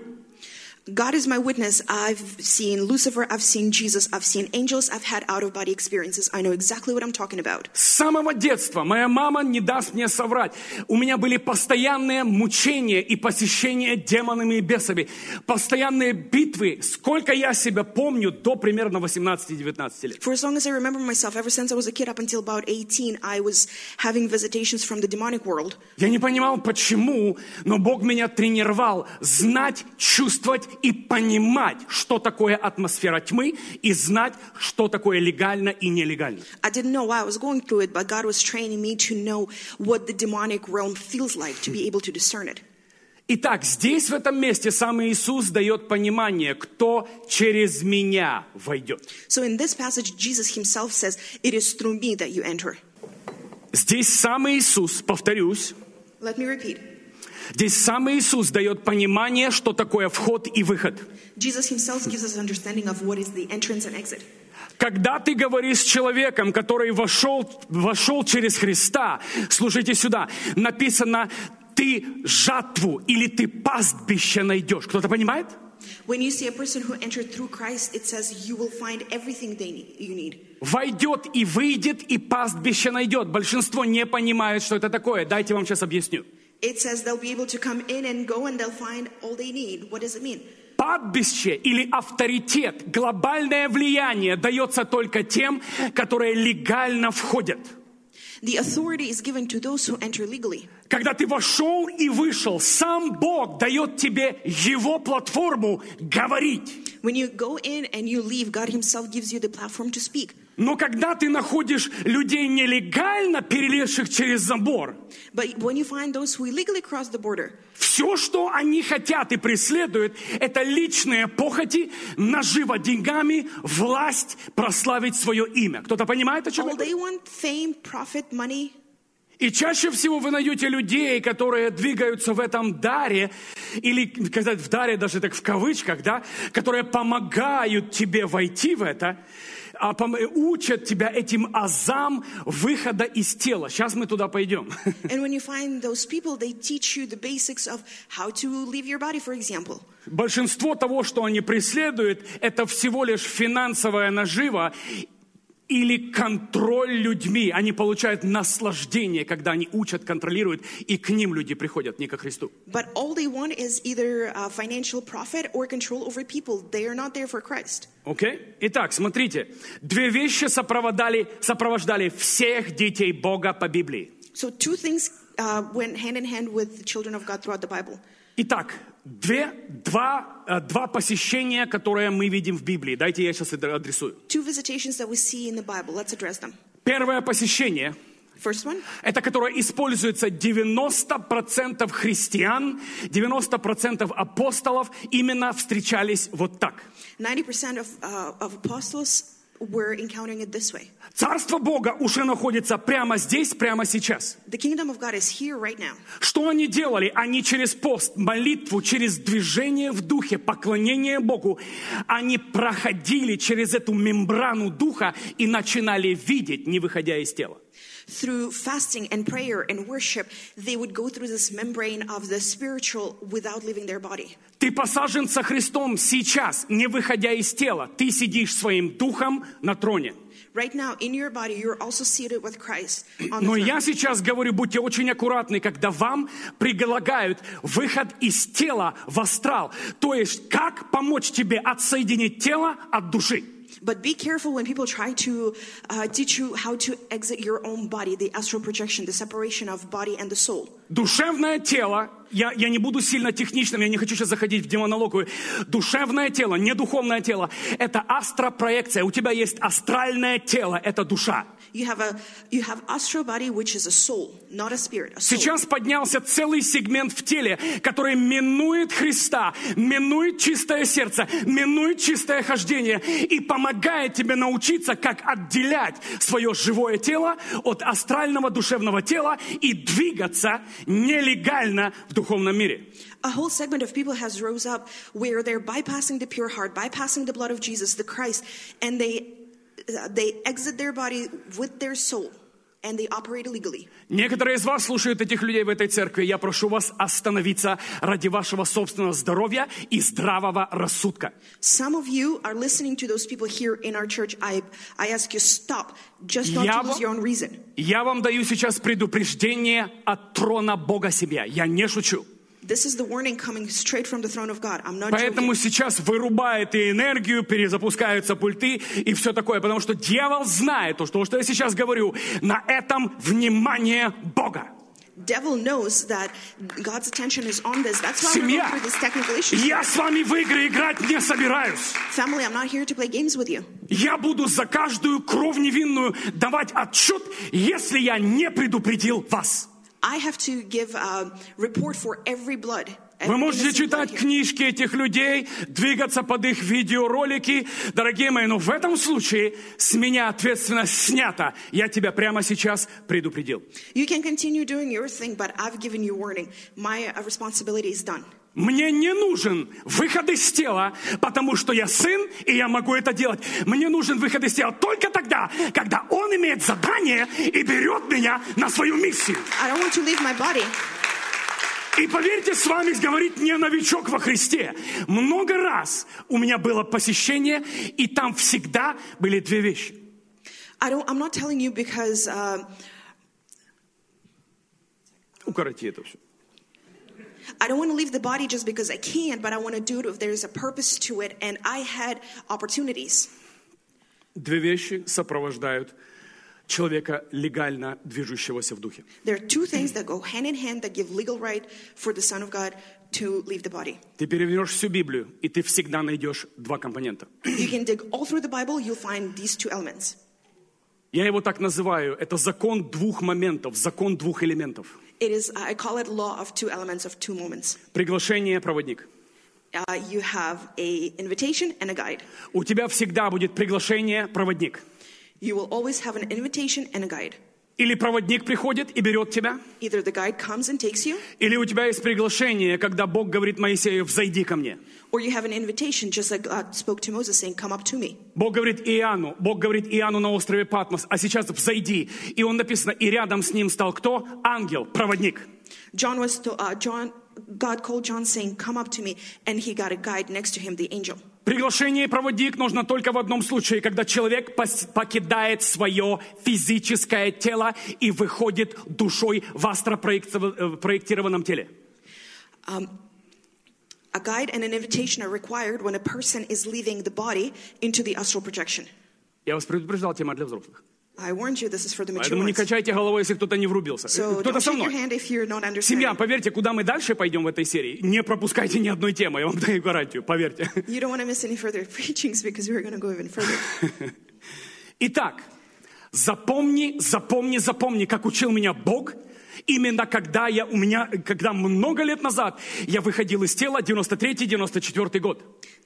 God is my witness. I've seen Lucifer, I've seen Jesus, I've seen angels, I've had out-of-body experiences. I know exactly what I'm talking about. С самого детства моя мама не даст мне соврать. У меня были постоянные мучения и посещения демонами и бесами. Постоянные битвы. Сколько я себя помню, до примерно 18-19 лет. For as long as I remember myself, ever since I was a kid up until about 18, I was having visitations from the demonic world. Я не понимал, почему, но Бог меня тренировал знать, чувствовать и понимать, что такое атмосфера тьмы, и знать, что такое легально и нелегально. I didn't know why I was going through it, but God was training me to know what the demonic realm feels like, to be able to discern it. Итак, здесь, в этом месте, сам Иисус дает понимание, кто через меня войдет. So in this passage, Jesus himself says, it is through me that you enter. Здесь сам Иисус, повторюсь, Let me repeat. здесь сам Иисус дает понимание, что такое вход и выход. Jesus himself gives us an understanding of what is the entrance and exit. Когда ты говоришь с человеком, который вошел через Христа, слушайте сюда, написано, ты жатву или ты пастбище найдешь. Кто-то понимает? When you see a person who entered through Christ, it says you will find everything you need. Войдет и выйдет, и пастбище найдет. Большинство не понимает, что это такое. Дайте вам сейчас объясню. It says they'll be able to come in and go and they'll find all they need. What does it mean? Пастбище или авторитет, глобальное влияние дается только тем, которые легально входят. The authority is given to those who enter legally. Когда ты вошел и вышел, сам Бог дает тебе Его платформу говорить. When you go in and you leave, God himself gives you the platform to speak. Но когда ты находишь людей нелегально, перелезших через забор, But when you find those who illegally cross the border, все, что они хотят и преследуют, это личные похоти, нажива деньгами, власть, прославить свое имя. Кто-то понимает, о чем all я they говорю? want fame, profit, money. И чаще всего вы найдете людей, которые двигаются в этом даре, или, сказать, в даре даже так в кавычках, да, которые помогают тебе войти в это, учат тебя этим азам выхода из тела. Сейчас мы туда пойдем. And when you find those people, they teach you the basics of how to leave your body, for example. Большинство того, что они преследуют, это всего лишь финансовая нажива или контроль людьми. Они получают наслаждение, когда они учат, контролируют, и к ним люди приходят, не ко Христу. But all they want is either financial profit or control over people. They are not there for Christ. Окей? Итак, смотрите. Две вещи сопровождали всех детей Бога по Библии. So two things went hand in hand with the children of God throughout the Bible. Итак, два посещения, которые мы видим в Библии. Дайте я сейчас это адресую. Two visitations that we see in the Bible. Let's address them. Первое посещение, First one, это которое используется 90% христиан, 90% апостолов именно встречались вот так. 90% of apostles were encountering it this way. Царство Бога уже находится прямо здесь, прямо сейчас. The kingdom of God is here right now. Что они делали? Они через пост, молитву, через движение в духе, поклонение Богу, они проходили через эту мембрану духа и начинали видеть, не выходя из тела. Through fasting and prayer and worship, they would go through this membrane of the spiritual without leaving their body. Ты посажен со Христом сейчас, не выходя из тела. Ты сидишь своим духом на троне. Right now, in your body, you're also seated with Christ on the Но throne. я сейчас говорю, будьте очень аккуратны, когда вам предлагают выход из тела в астрал. То есть, как помочь тебе отсоединить тело от души. But be careful when people try to teach you how to exit your own body, the astral projection, the separation of body and the soul. Душевное тело, я не буду сильно техничным, я не хочу сейчас заходить в демонологию. Душевное тело, не духовное тело, это астропроекция. У тебя есть астральное тело, это душа. You have astral body, which is a soul, not a spirit, a soul. Сейчас поднялся целый сегмент в теле, который минует Христа, минует чистое сердце, минует чистое хождение и помогает тебе научиться, как отделять свое живое тело от астрального душевного тела и двигаться нелегально в духовном мире. A whole segment of people has rose up where they're bypassing the pure heart, bypassing the blood of Jesus, the Christ, and they exit their body with their soul, and they operate illegally. Некоторые из вас слушают этих людей в этой церкви. Я прошу вас остановиться ради вашего собственного здоровья и здравого рассудка. Some of you are listening to those people here in our church. I ask you, stop, just not to lose your own reason. Я вам даю сейчас предупреждение от трона Бога себе. Я не шучу. This is the warning coming straight from the throne of God. I'm not Поэтому joking. сейчас вырубает и энергию, перезапускаются пульты и все такое. Потому что дьявол знает то, что я сейчас говорю, на этом внимание Бога. Devil knows that God's attention is on this. That's why we're Семья, going through this technical issues. я с вами в игры играть не собираюсь. Family, I'm not here to play games with you. Я буду за каждую кровь невинную давать отчет, если я не предупредил вас. I have to give a report for every blood. Вы можете читать книжки этих людей, двигаться под их видеоролики, дорогие мои, но в этом случае с меня ответственность снята. Я тебя прямо сейчас предупредил. You can continue doing your thing, but I've given you warning. My responsibility is done. Мне не нужен выход из тела, потому что я сын, и я могу это делать. Мне нужен выход из тела только тогда, когда он имеет задание и берет меня на свою миссию. I don't want to leave my body. И поверьте, с вами говорит не новичок во Христе. Много раз у меня было посещение, и там всегда были две вещи. I'm not telling you because... Укороти это все. I don't want to leave the body just because I can, but I want to do it if there's a purpose to it, and I had opportunities. Две вещи сопровождают человека, легально движущегося в духе. There are two things that go hand in hand that give legal right for the Son of God to leave the body. Ты перевернешь всю Библию, и ты всегда найдешь два компонента. You can dig all through the Bible, you'll find these two elements. Я его так называю, это закон двух моментов, закон двух элементов. I call it law of two elements, of two moments. Приглашение, проводник. You have an invitation and a guide. У тебя всегда будет приглашение, проводник. You will always have an invitation and a guide. Или проводник приходит и берет тебя. Either the guide comes and takes you. Или у тебя есть приглашение, когда Бог говорит Моисею, взойди ко мне. Or you have an invitation, just like God spoke to Moses, saying, come up to me. Бог говорит Иоанну на острове Патмос, а сейчас взойди. И он написано, и рядом с ним стал кто? Ангел, проводник. God called John, saying, come up to me, and he got a guide next to him, the angel. Приглашение и проводник нужно только в одном случае, когда человек покидает свое физическое тело и выходит душой в астропроектированном теле. A guide and an invitation are required when a person is leaving the body into the astral projection. Я вас предупреждал, тема для взрослых. I warned you, this is for the mature Поэтому не ones. качайте головой, если кто-то не врубился. So Кто-то don't со shake your мной. hand if you're not understanding. Семья, поверьте, куда мы дальше пойдем в этой серии, не пропускайте ни одной темы, я вам даю гарантию, поверьте. You don't want to miss any further preachings because we're going to go even further. Итак, запомни, как учил меня Бог, именно когда много лет назад я выходил из тела, 93-94 год.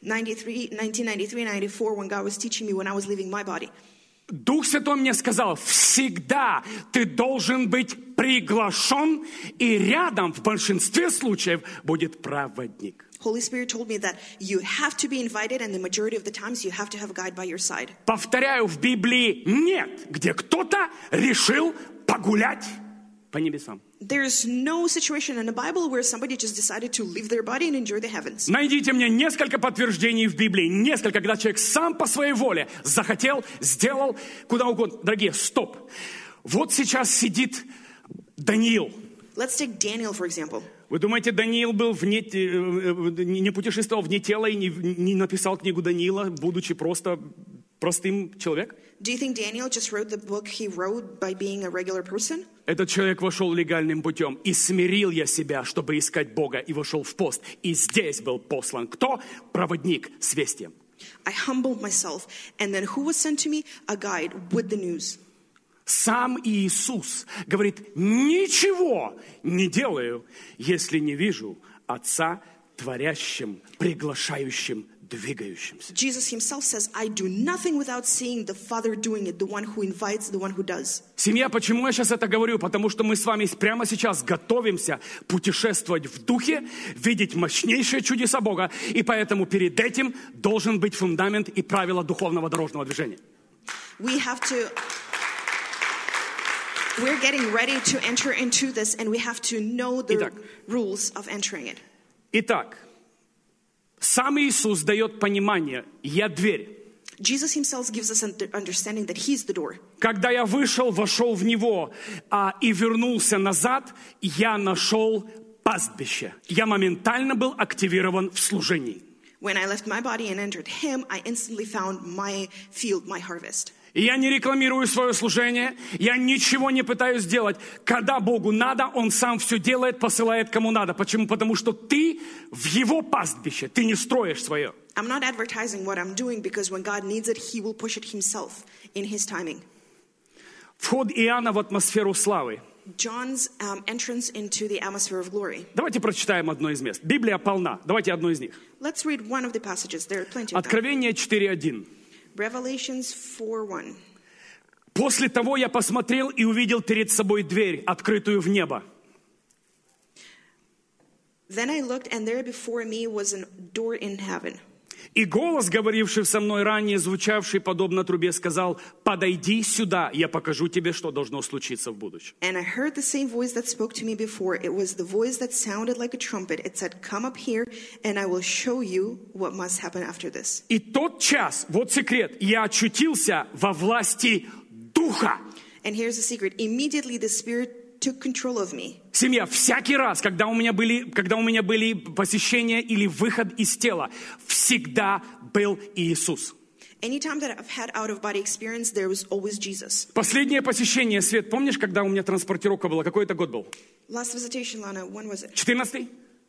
1993, 94, when God was teaching me when I was leaving my body. Дух Святой мне сказал, всегда ты должен быть приглашен, и рядом в большинстве случаев будет проводник. Holy Spirit told me that you have to be invited, and the majority of the times you have to have a guide by your side. Повторяю, в Библии нет, где кто-то решил погулять по небесам. There's no situation in the Bible where somebody just decided to leave their body and enjoy the heavens. Найдите мне несколько подтверждений в Библии, когда человек сам по своей воле захотел, сделал, куда угодно. Дорогие, стоп. Вот сейчас сидит Даниил. Let's take Daniel, for example. Вы думаете, Даниил был не путешествовал вне тела и не написал книгу Даниила, будучи просто простым человек. Do you think Daniel just wrote the book he wrote by being a regular person? Этот человек вошел легальным путем. «И смирил я себя, чтобы искать Бога, и вошел в пост». И здесь был послан кто? Проводник с вестием. I humbled myself, and then who was sent to me? A guide with the news. Сам Иисус говорит, ничего не делаю, если не вижу Отца творящим, приглашающим, двигающимся. Jesus himself says, I do nothing without seeing the Father doing it, the one who invites, the one who does. Семья, почему я сейчас это говорю? Потому что мы с вами прямо сейчас готовимся путешествовать в духе, видеть мощнейшие чудеса Бога, и поэтому перед этим должен быть фундамент и правила духовного дорожного движения. We're getting ready to enter into this, and we have to know the rules of entering it. Итак, сам Иисус дает понимание, я дверь. Jesus himself gives us an understanding that he's the door. Когда я вошел в него и вернулся назад, я нашел пастбище. Я моментально был активирован в служении. When I left my body and entered him, I instantly found my field, my harvest. И я не рекламирую свое служение, я ничего не пытаюсь сделать. Когда Богу надо, Он сам все делает, посылает кому надо. Почему? Потому что ты в Его пастбище, ты не строишь свое. I'm not advertising what I'm doing, because when God needs it, He will push it Himself in His timing. Вход Иоанна в атмосферу славы. John's entrance into the atmosphere of glory. Давайте прочитаем одно из мест. Библия полна. Давайте одно из них. Let's read one of the passages. There are plenty of them. Откровение 4:1. Revelations 4:1. После того я посмотрел и увидел перед собой дверь, открытую в небо. Then I looked, and there before me was a door in heaven. И голос, говоривший со мной ранее, звучавший подобно трубе, сказал: «Подойди сюда, я покажу тебе, что должно случиться в будущем». And I heard the same voice that spoke to me before. It was the voice that sounded like a trumpet. It said, "Come up here, and I will show you what must happen after this." И тот час, вот секрет, я очутился во власти Духа. And here's the secret. Immediately the Spirit took control of me. Семья, всякий раз, когда у меня были посещения или выход из тела, всегда был Иисус. Anytime that I've had out-of-body experience, there was always Jesus. Последнее посещение, Свет, помнишь, когда у меня транспортировка была? Какой это год был? Last visitation, Lana, when was it? 14-й?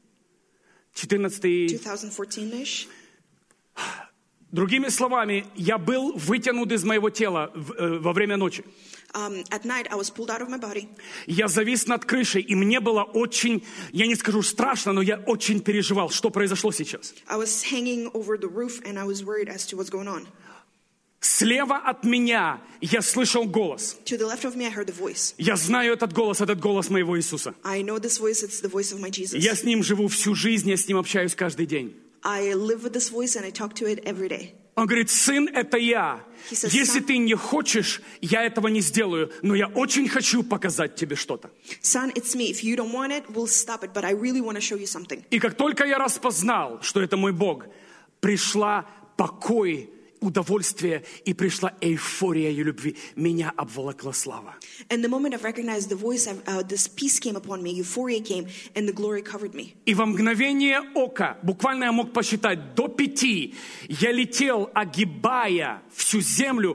2014-ish. Другими словами, я был вытянут из моего тела во время ночи. At night, I was pulled out of my body. Я завис над крышей, и мне было очень, я не скажу страшно, но я очень переживал, что произошло сейчас. I was hanging over the roof, and I was worried as to what's going on. Слева от меня я слышал голос. To the left of me, I heard the voice. Я знаю этот голос моего Иисуса. I know this voice, it's the voice of my Jesus. Я с ним живу всю жизнь, я с ним общаюсь каждый день. I live with this voice, and I talk to it every day. Он говорит: сын, это я. Если ты не хочешь, я этого не сделаю, но я очень хочу показать тебе что-то. Son, it's me. If you don't want it, we'll stop it, but I really want to show you something. И как только я распознал, что это мой Бог, пришла покой, удовольствие, и пришла эйфория ее любви. Меня обволокла слава. And the moment I've recognized the voice, this peace came upon me, euphoria came, and the glory covered me. И во мгновение ока, буквально я мог посчитать, до 5, я летел, огибая всю землю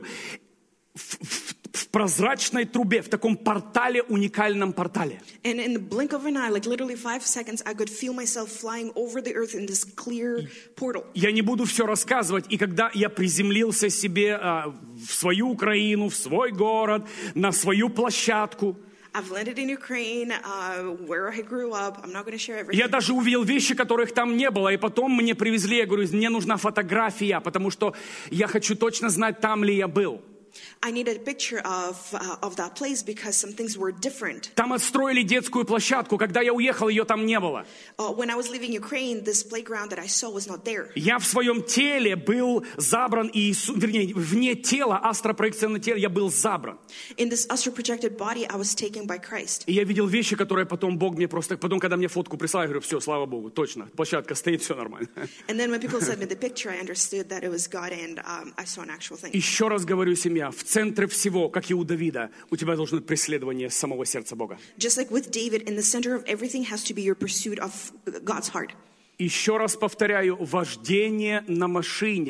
в прозрачной трубе, в таком портале, уникальном портале. And in the blink of an eye, like literally 5 seconds, I could feel myself flying over the earth in this clear portal. Я не буду все рассказывать. И когда я приземлился себе в свою Украину, в свой город, на свою площадку, I've landed in Ukraine, where I grew up. I'm not going to share everything. я даже увидел вещи, которых там не было. И потом мне привезли, я говорю, мне нужна фотография, потому что я хочу точно знать, там ли я был. I needed a picture of that place because some things were different. Там отстроили детскую площадку. Когда я уехал, ее там не было. When I was leaving Ukraine, this playground that I saw was not there. Я в своем теле был забран, вернее, вне тела, астропроекционное тело, я был забран. In this astral-projected body, I was taken by Christ. И я видел вещи, которые потом Бог мне просто... Потом, когда мне фотку прислал, я говорю, все, слава Богу, точно, площадка стоит, все нормально. And then when people sent me the picture, I understood that it was God, and I saw an actual thing. Еще раз говорю, семья, в центре всего, как и у Давида, у тебя должно быть преследование самого сердца Бога. Just like with David, in the center of everything has to be your pursuit of God's heart. Еще раз повторяю, вождение на машине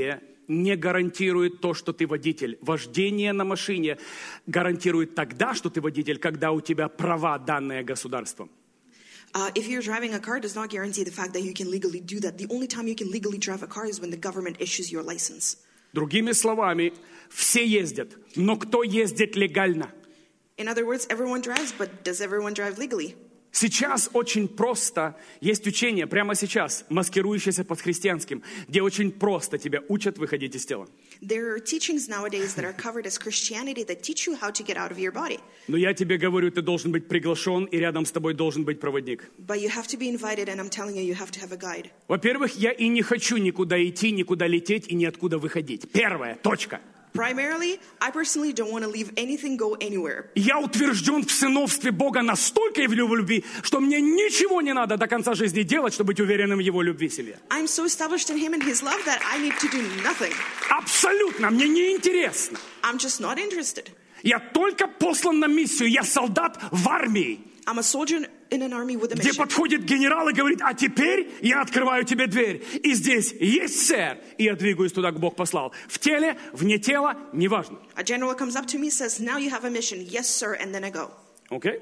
не гарантирует то, что ты водитель. Вождение на машине гарантирует тогда, что ты водитель, когда у тебя права, данные государством. If you're driving a car, does not guarantee the fact that you can legally do that. The only time you can legally drive a car is when the government issues your license. Другими словами, все ездят, но кто ездит легально? In other words, everyone drives, but does everyone drive legally? Сейчас очень просто, есть учение прямо сейчас, маскирующееся под христианским, где очень просто тебя учат выходить из тела. There are teachings nowadays that are covered as Christianity that teach you how to get out of your body. Но я тебе говорю, ты должен быть приглашен, и рядом с тобой должен быть проводник. But you have to be invited, and I'm telling you, you have to have a guide. Во-первых, я и не хочу никуда идти, никуда лететь и ниоткуда выходить. Первое, точка. Primarily, I personally don't want to leave anything go anywhere. Я утвержден в сыновстве Бога настолько в Его любви, что мне ничего не надо до конца жизни делать, чтобы быть уверенным в Его любви себе. I'm so established in Him and His love that I need to do nothing. Абсолютно, мне не интересно. I'm just not interested. Я только послан на миссию, я солдат в армии. I'm a soldier in an army with a Где mission. подходит генерал и говорит, а теперь я открываю тебе дверь. И здесь есть сэр. И я двигаюсь туда, как Бог послал. В теле, вне тела, неважно. A general comes up to me, says, now you have a mission. Yes, sir, and then I go. Окей?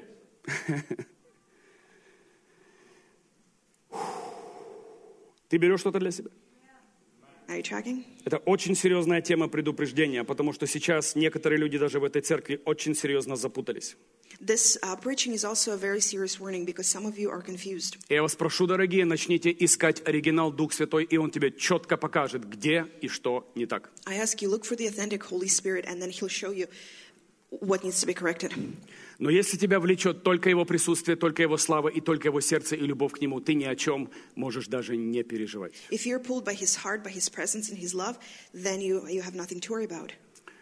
Ты берешь что-то для себя? Are you tracking? Это очень серьезная тема предупреждения, потому что сейчас некоторые люди даже в этой церкви очень серьезно запутались. This preaching is also a very serious warning because some of you are confused. Я вас прошу, дорогие, начните искать оригинал Дух Святой, и Он тебе четко покажет, где и что не так. I ask you, look for the authentic Holy Spirit, and then He'll show you what needs to be corrected. Но если тебя влечет только Его присутствие, только Его слава и только Его сердце и любовь к Нему, ты ни о чем можешь даже не переживать. If you're pulled by His heart, by His presence and His love, then you have nothing to worry about.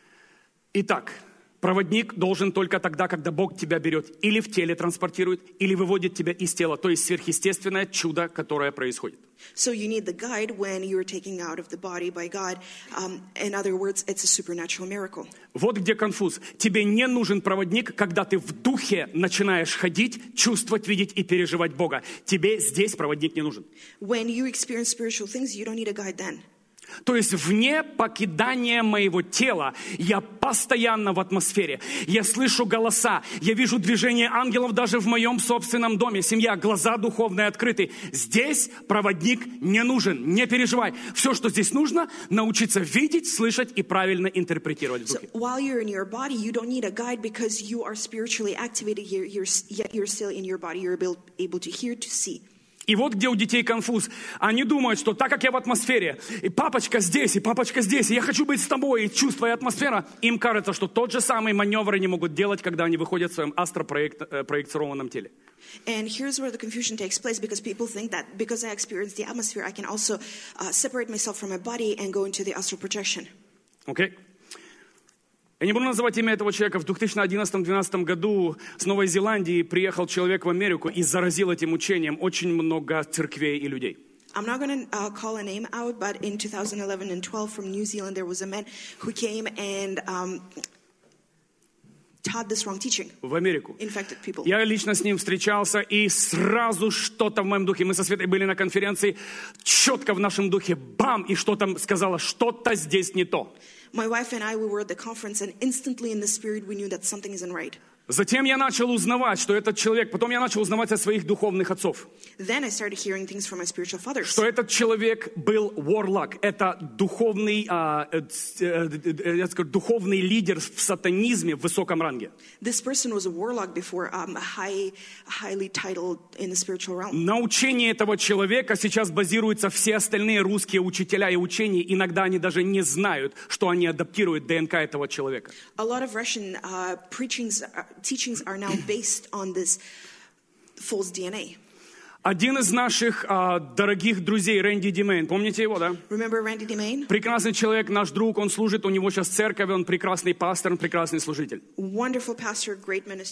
Итак, проводник должен только тогда, когда Бог тебя берет или в теле транспортирует, или выводит тебя из тела. То есть сверхъестественное чудо, которое происходит. So you need the guide when you're taken out of the body by God. In other words, it's a supernatural miracle. Вот где конфуз. Тебе не нужен проводник, когда ты в духе начинаешь ходить, чувствовать, видеть и переживать Бога. Тебе здесь проводник не нужен. When you experience spiritual things, you don't need a guide then. То есть вне покидания моего тела я постоянно в атмосфере. Я слышу голоса, я вижу движение ангелов даже в моем собственном доме. Семья, глаза духовные открыты. Здесь проводник не нужен, не переживай. Все, что здесь нужно, научиться видеть, слышать и правильно интерпретировать в So духе. while you're in your body, you don't need a guide because you are spiritually activated here. Yet you're still in your body. You're able to hear, to see. И вот где у детей конфуз. Они думают, что так как я в атмосфере, и папочка здесь, и я хочу быть с тобой, и чувство, и атмосфера, им кажется, что тот же самый маневр они могут делать, когда они выходят в своем астропроекционном теле. And here's where the confusion takes place because people think that because I experience the atmosphere, I can also separate myself from my body and go into the astral projection. Окей? Я не буду называть имя этого человека. В 2011-2012 году с Новой Зеландии приехал человек в Америку и заразил этим учением очень много церквей и людей. I'm not going to call a name out, but in 2011 and 12 from New Zealand, there was a man who came and taught this wrong teaching. В Америку. Infected people. Я лично с ним встречался, и сразу что-то в моем духе. Мы со Светой были на конференции, четко в нашем духе, бам, и что-то сказала, что-то здесь не то. My wife and I, we were at the conference, and instantly in the spirit, we knew that something isn't right. Затем я начал узнавать, что этот человек, потом я начал узнавать от своих духовных отцов, Then I started hearing things from my spiritual fathers. что этот человек был warlock, это духовный, я скажу, духовный лидер в сатанизме в высоком ранге. This person was a warlock before, highly titled in the spiritual realm. На учении этого человека сейчас базируются все остальные русские учителя и учения. Иногда они даже не знают, что они адаптируют ДНК этого человека. A lot of Russian teachings are now based on this false DNA. Один из наших дорогих друзей, Рэнди Димейн, помните его, да? Remember Randy DeMain? Прекрасный человек, наш друг, он служит, у него сейчас церковь, он прекрасный пастор, он прекрасный служитель. Wonderful pastor, great minister.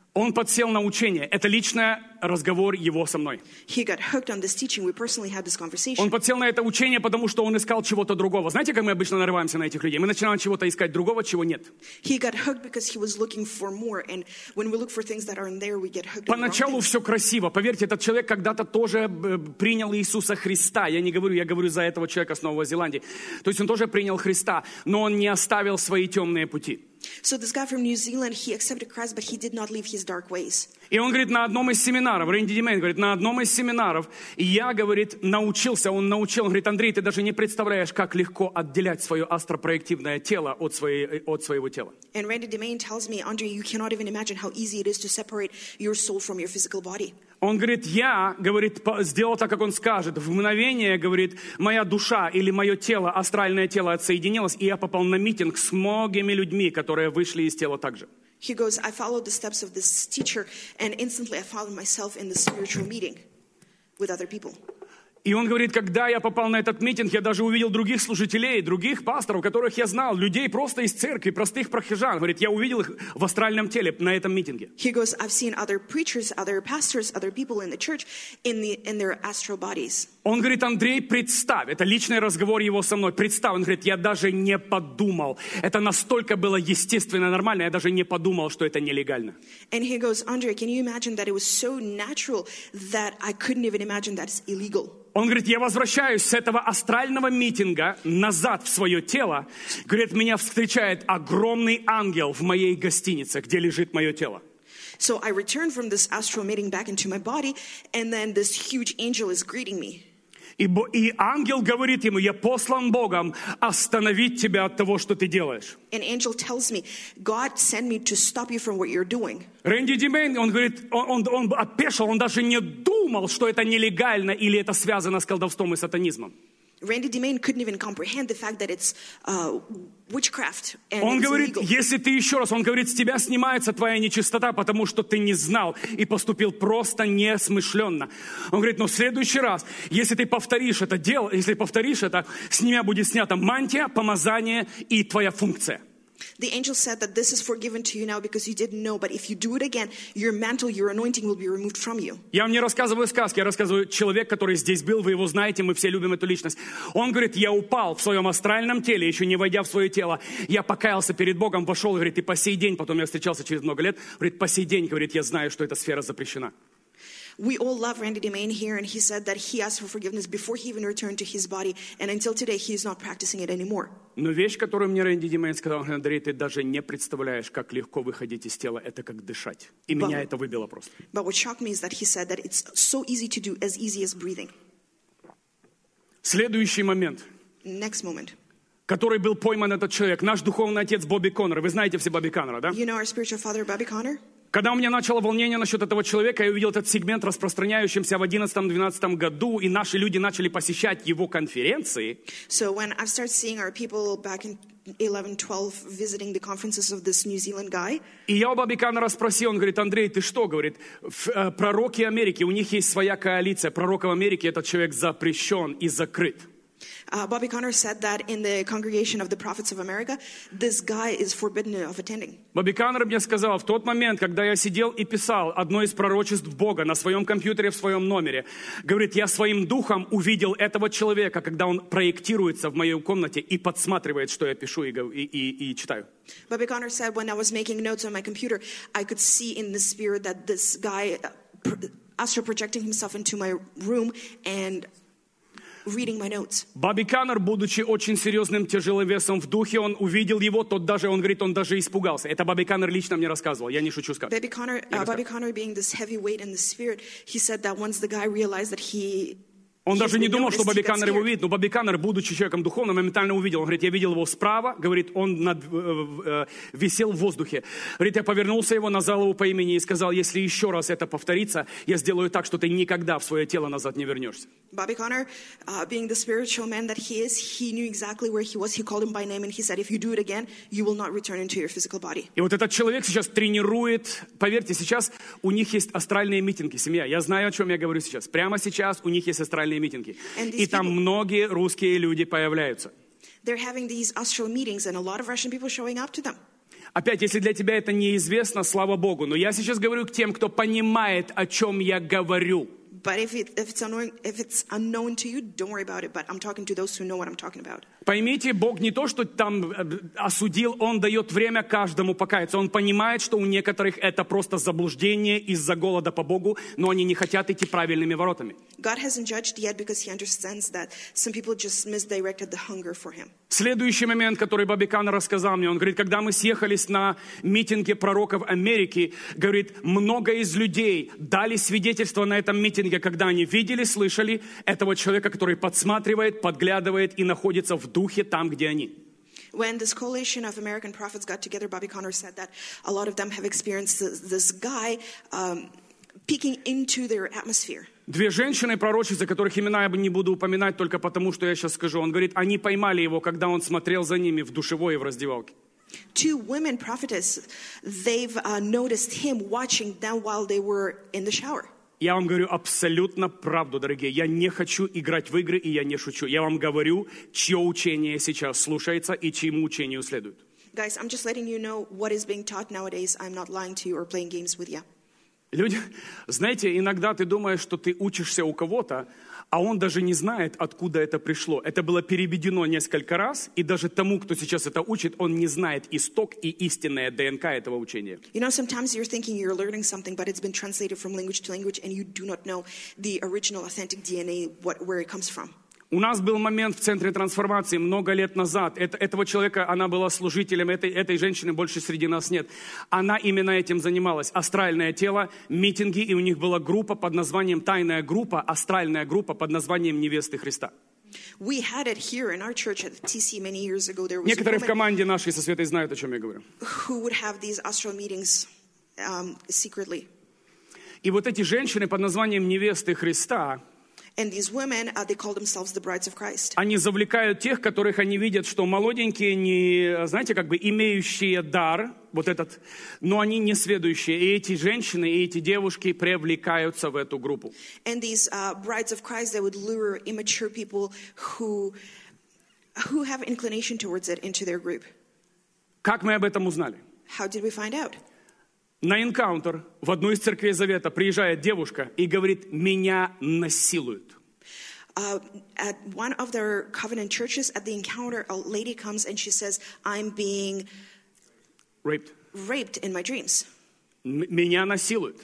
Он подсел на учение. Это личный разговор его со мной. He got hooked on this teaching. We personally had this conversation. Он подсел на это учение, потому что он искал чего-то другого. Знаете, как мы обычно нарываемся на этих людей? Мы начинаем чего-то искать другого, чего нет. He got hooked because he was looking for more. And when we look for things that aren't there, we get hooked on the wrong Поначалу things. все красиво. Поверьте, этот человек когда-то тоже принял Иисуса Христа. Я говорю за этого человека с Новой Зеландии. То есть он тоже принял Христа, но он не оставил свои темные пути. So this guy from New Zealand, he accepted Christ, but he did not leave his dark ways. И он говорит, на одном из семинаров, Рэнди Димейн говорит, на одном из семинаров, я, говорит, он научил, он говорит, Андрей, ты даже не представляешь, как легко отделять свое астропроективное тело от своего тела. And Randy Demain tells me, Andre, you cannot even imagine how easy it is to separate your soul from your physical body. Он говорит, я, говорит, сделал так, как он скажет. В мгновение, говорит, моя душа или мое тело, астральное тело отсоединилось, и я попал на митинг с многими людьми, которые вышли из тела также. He goes, I followed the steps of this teacher, and instantly I found myself in the spiritual meeting with other people. И он говорит, когда я попал на этот митинг, я даже увидел других служителей, других пасторов, которых я знал, людей просто из церкви, простых прохожан. Говорит, я увидел их в астральном теле на этом митинге. He goes, I've seen other preachers, other pastors, other people in the church in their astral bodies. Он говорит, Андрей, представь, это личный разговор его со мной, представь, он говорит, я даже не подумал, это настолько было естественно, нормально, я даже не подумал, что это нелегально. And he goes, Andre, can you imagine that it was so natural that I couldn't even imagine that it's illegal? Он говорит, я возвращаюсь с этого астрального митинга назад в свое тело. Говорит, меня встречает огромный ангел в моей гостинице, где лежит мое тело. So I returned from this astral meeting back into my body, and then this huge angel is greeting me. И ангел говорит ему, я послан Богом остановить тебя от того, что ты делаешь. An angel tells me, God sent me to stop you from what you're doing. Рэнди Димейн, он говорит, он опешил, он даже не думал, что это нелегально или это связано с колдовством и сатанизмом. Randy Demain couldn't even comprehend the fact that it's witchcraft and Он it's говорит, illegal. если ты еще раз, он говорит, с тебя снимается твоя нечистота, потому что ты не знал и поступил просто несмышленно. Он говорит, но в следующий раз, если ты повторишь это дело, если повторишь это, с меня будет снята мантия, помазание и твоя функция. The angel said that this is forgiven to you now because you didn't know, but if you do it again, your mantle, your anointing will be removed from you. Я вам не рассказываю сказки, я рассказываю человек, который здесь был, вы его знаете, мы все любим эту личность. Он говорит, я упал в своем астральном теле, еще не войдя в свое тело, я покаялся перед Богом, вошел, говорит, и по сей день, потом я встречался через много лет, говорит, по сей день, говорит, я знаю, что эта сфера запрещена. We all love Randy Demain here, and he said that he asked for forgiveness before he even returned to his body, and until today, he is not practicing it anymore. Но вещь, которую мне Рэнди Димейн сказал, Андрей, ты даже не представляешь, как легко выходить из тела, это как дышать. И меня это выбило просто. But what shocked me is that he said that it's so easy to do, as easy as breathing. Следующий момент, Next moment. который был пойман этот человек, наш духовный отец Бобби Коннор. Вы знаете все Бобби Коннора, да? You know our spiritual father, Bobby Connor? Когда у меня начало волнение насчет этого человека, я увидел этот сегмент, распространяющийся в 2011-2012 году, и наши люди начали посещать его конференции. So when I started seeing our people back in 11-12 visiting the conferences of this New Zealand guy, И я у Бобби Коннора спросил, он говорит, Андрей, ты что, говорит, пророки Америки, у них есть своя коалиция, пророков Америки, этот человек запрещен и закрыт. Bobby Connor said that in the congregation of the prophets of America, this guy is forbidden of attending. Бобби Коннор мне сказал, в тот момент, когда я сидел и писал одно из пророчеств Бога на своем компьютере в своем номере, говорит, я своим духом увидел этого человека, когда он проектируется в моей комнате и подсматривает, что я пишу и читаю. Bobby Connor said, when I was making notes on my computer, I could see in the spirit that this guy astral projecting himself into my room and reading my notes. Бобби Коннор, будучи очень серьезным тяжелым весом в духе, он увидел его, он даже испугался. Это Бобби Коннор лично мне рассказывал, я не шучу сказать. Bobby Connor being this heavy weight in the spirit, he said that once the guy realized that Он даже не думал, что Бобби Коннор его видит, но Бобби Коннор, будучи человеком духовным, моментально увидел. Он говорит, я видел его справа, говорит, он висел в воздухе. Говорит, я повернулся его, назвал его по имени и сказал, если еще раз это повторится, я сделаю так, что ты никогда в свое тело назад не вернешься. Bobby Connor, being the spiritual man that he is, he knew exactly where he was. He called him by name and he said, if you do it again, you will not return into your physical body. И вот этот человек сейчас тренирует, поверьте, сейчас у них есть астральные митинги, семья. Я знаю, о чем я говорю сейчас. Прямо сейчас у них есть астральные митинги. И там многие русские люди появляются. They're having these astral meetings and a lot of Russian people showing up to them. Опять, если для тебя это неизвестно, слава Богу. Но я сейчас говорю к тем, кто понимает, о чем я говорю. But if it's unknown to you, don't worry about it. But I'm talking to those who know what I'm talking about. Поймите, Бог не то, что там осудил, Он дает время каждому покаяться. Он понимает, что у некоторых это просто заблуждение из-за голода по Богу, но они не хотят идти правильными воротами. God hasn't judged yet because He understands that some people just misdirected the hunger for Him. Следующий момент, который Бобби Каннер рассказал мне, он говорит, когда мы съехались на митинге пророков Америки, говорит, много из людей дали свидетельство на этом митинге, когда они видели, слышали этого человека, который подсматривает, подглядывает и находится в духе там, где они. When this coalition of American prophets got together, Bobby Conner said that a lot of them have experienced this guy peeking into their atmosphere. Две женщины-пророчицы, которых имена я не буду упоминать только потому, что я сейчас скажу. Он говорит, они поймали его, когда он смотрел за ними в душевой и в раздевалке. Two women prophetess, they've noticed him watching them while they were in the shower. Я вам говорю абсолютно правду, дорогие. Я не хочу играть в игры, и я не шучу. Я вам говорю, чье учение сейчас слушается и чьему учению следует. Guys, I'm just letting you know what is being taught nowadays. I'm not lying to you or playing games with you. Люди, знаете, иногда ты думаешь, что ты учишься у кого-то, а он даже не знает, откуда это пришло. Это было переведено несколько раз, и даже тому, кто сейчас это учит, он не знает исток и истинная ДНК этого учения. You know, sometimes you're thinking you're learning something, but it's been translated from language to language, and you do not know the original, authentic DNA, where it comes from. У нас был момент в Центре трансформации много лет назад. Этого человека, она была служителем, этой женщины больше среди нас нет. Она именно этим занималась. Астральное тело, митинги, и у них была группа под названием «Тайная группа», астральная группа под названием «Невесты Христа». We had it here in our church at TC many years ago. There was Некоторые в команде нашей со Светой знают, о чем я говорю. Who would have these astral meetings secretly. И вот эти женщины под названием «Невесты Христа», and these women, they call themselves the brides of Christ. Они завлекают тех, которых они видят, что молоденькие, не, знаете, как бы имеющие дар, вот этот, но они не сведущие. И эти женщины, и эти девушки привлекаются в эту группу. And these brides of Christ, they would lure immature people who have inclination towards it into their group. Как мы об этом узнали? How did we find out? На энкаунтер в одну из церквей Завета приезжает девушка и говорит, меня насилуют. At one of their covenant churches, at the encounter, a lady comes and she says, I'm being raped in my dreams. Меня насилуют.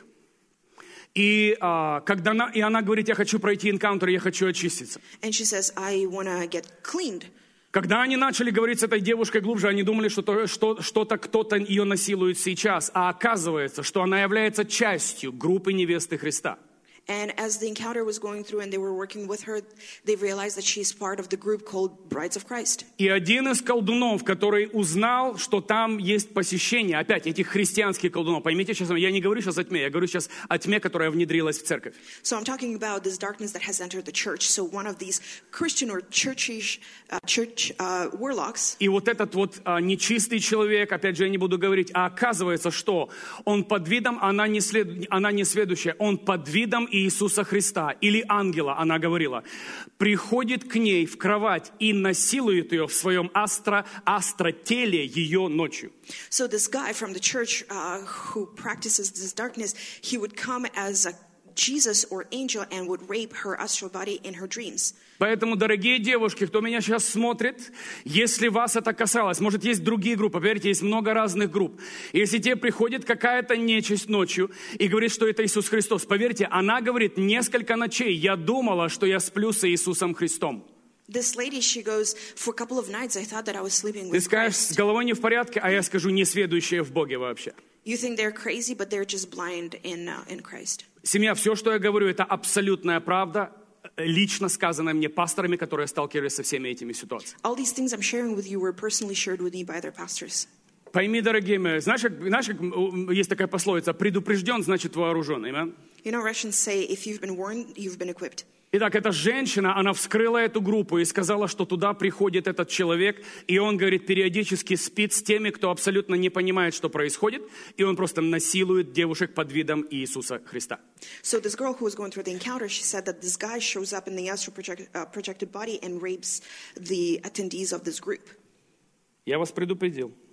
И она говорит, я хочу пройти энкаунтер, я хочу очиститься. And she says, I want to get cleaned. Когда они начали говорить с этой девушкой глубже, они думали, что кто-то ее насилует сейчас, а оказывается, что она является частью группы невесты Христа. And as the encounter was going through and they were working with her, they realized that she is part of the group called Brides of Christ. И один из колдунов, который узнал, что там есть посещение, опять этих христианских колдунов, поймите сейчас, я не говорю сейчас о тьме, я говорю сейчас о тьме, которая внедрилась в церковь. So I'm talking about this darkness that has entered the church. So one of these Christian or church warlocks. И вот этот вот нечистый человек, опять же, я не буду говорить, а оказывается, что он под видом, она не сведущая, он под видом Иисуса Христа или ангела, она говорила, приходит к ней в кровать и насилует ее в своем астротеле ее ночью. So this guy from the church who practices this darkness, he would come as a Jesus or angel and would rape her astral body in her dreams. Поэтому, дорогие девушки, кто меня сейчас смотрит, если вас это касалось, может, есть другие группы, поверьте, есть много разных групп. Если тебе приходит какая-то нечисть ночью и говорит, что это Иисус Христос, поверьте, она говорит, несколько ночей я думала, что я сплю с Иисусом Христом. This lady, she goes, for a couple of nights I thought that I was sleeping Ты with скажешь, Christ. с головой не в порядке, а я скажу, несведущие в Боге вообще. You think they're crazy, but they're just blind in Christ. Семья, все, что я говорю, это абсолютная правда, лично сказанная мне пасторами, которые сталкивались со всеми этими ситуациями. All these things I'm sharing with you were personally shared with me by their pastors. Пойми, дорогие мои, знаешь, как есть такая пословица, предупрежден, значит вооружен. Amen? You know, Russians say, if you've been warned, you've been equipped. Итак, эта женщина, она вскрыла эту группу и сказала, что туда приходит этот человек, и он, говорит, периодически спит с теми, кто абсолютно не понимает, что происходит, и он просто насилует девушек под видом Иисуса Христа. So this girl who was going through the encounter, she said that this guy shows up in the astral projected body and rapes the attendees of this group. Я вас предупредил.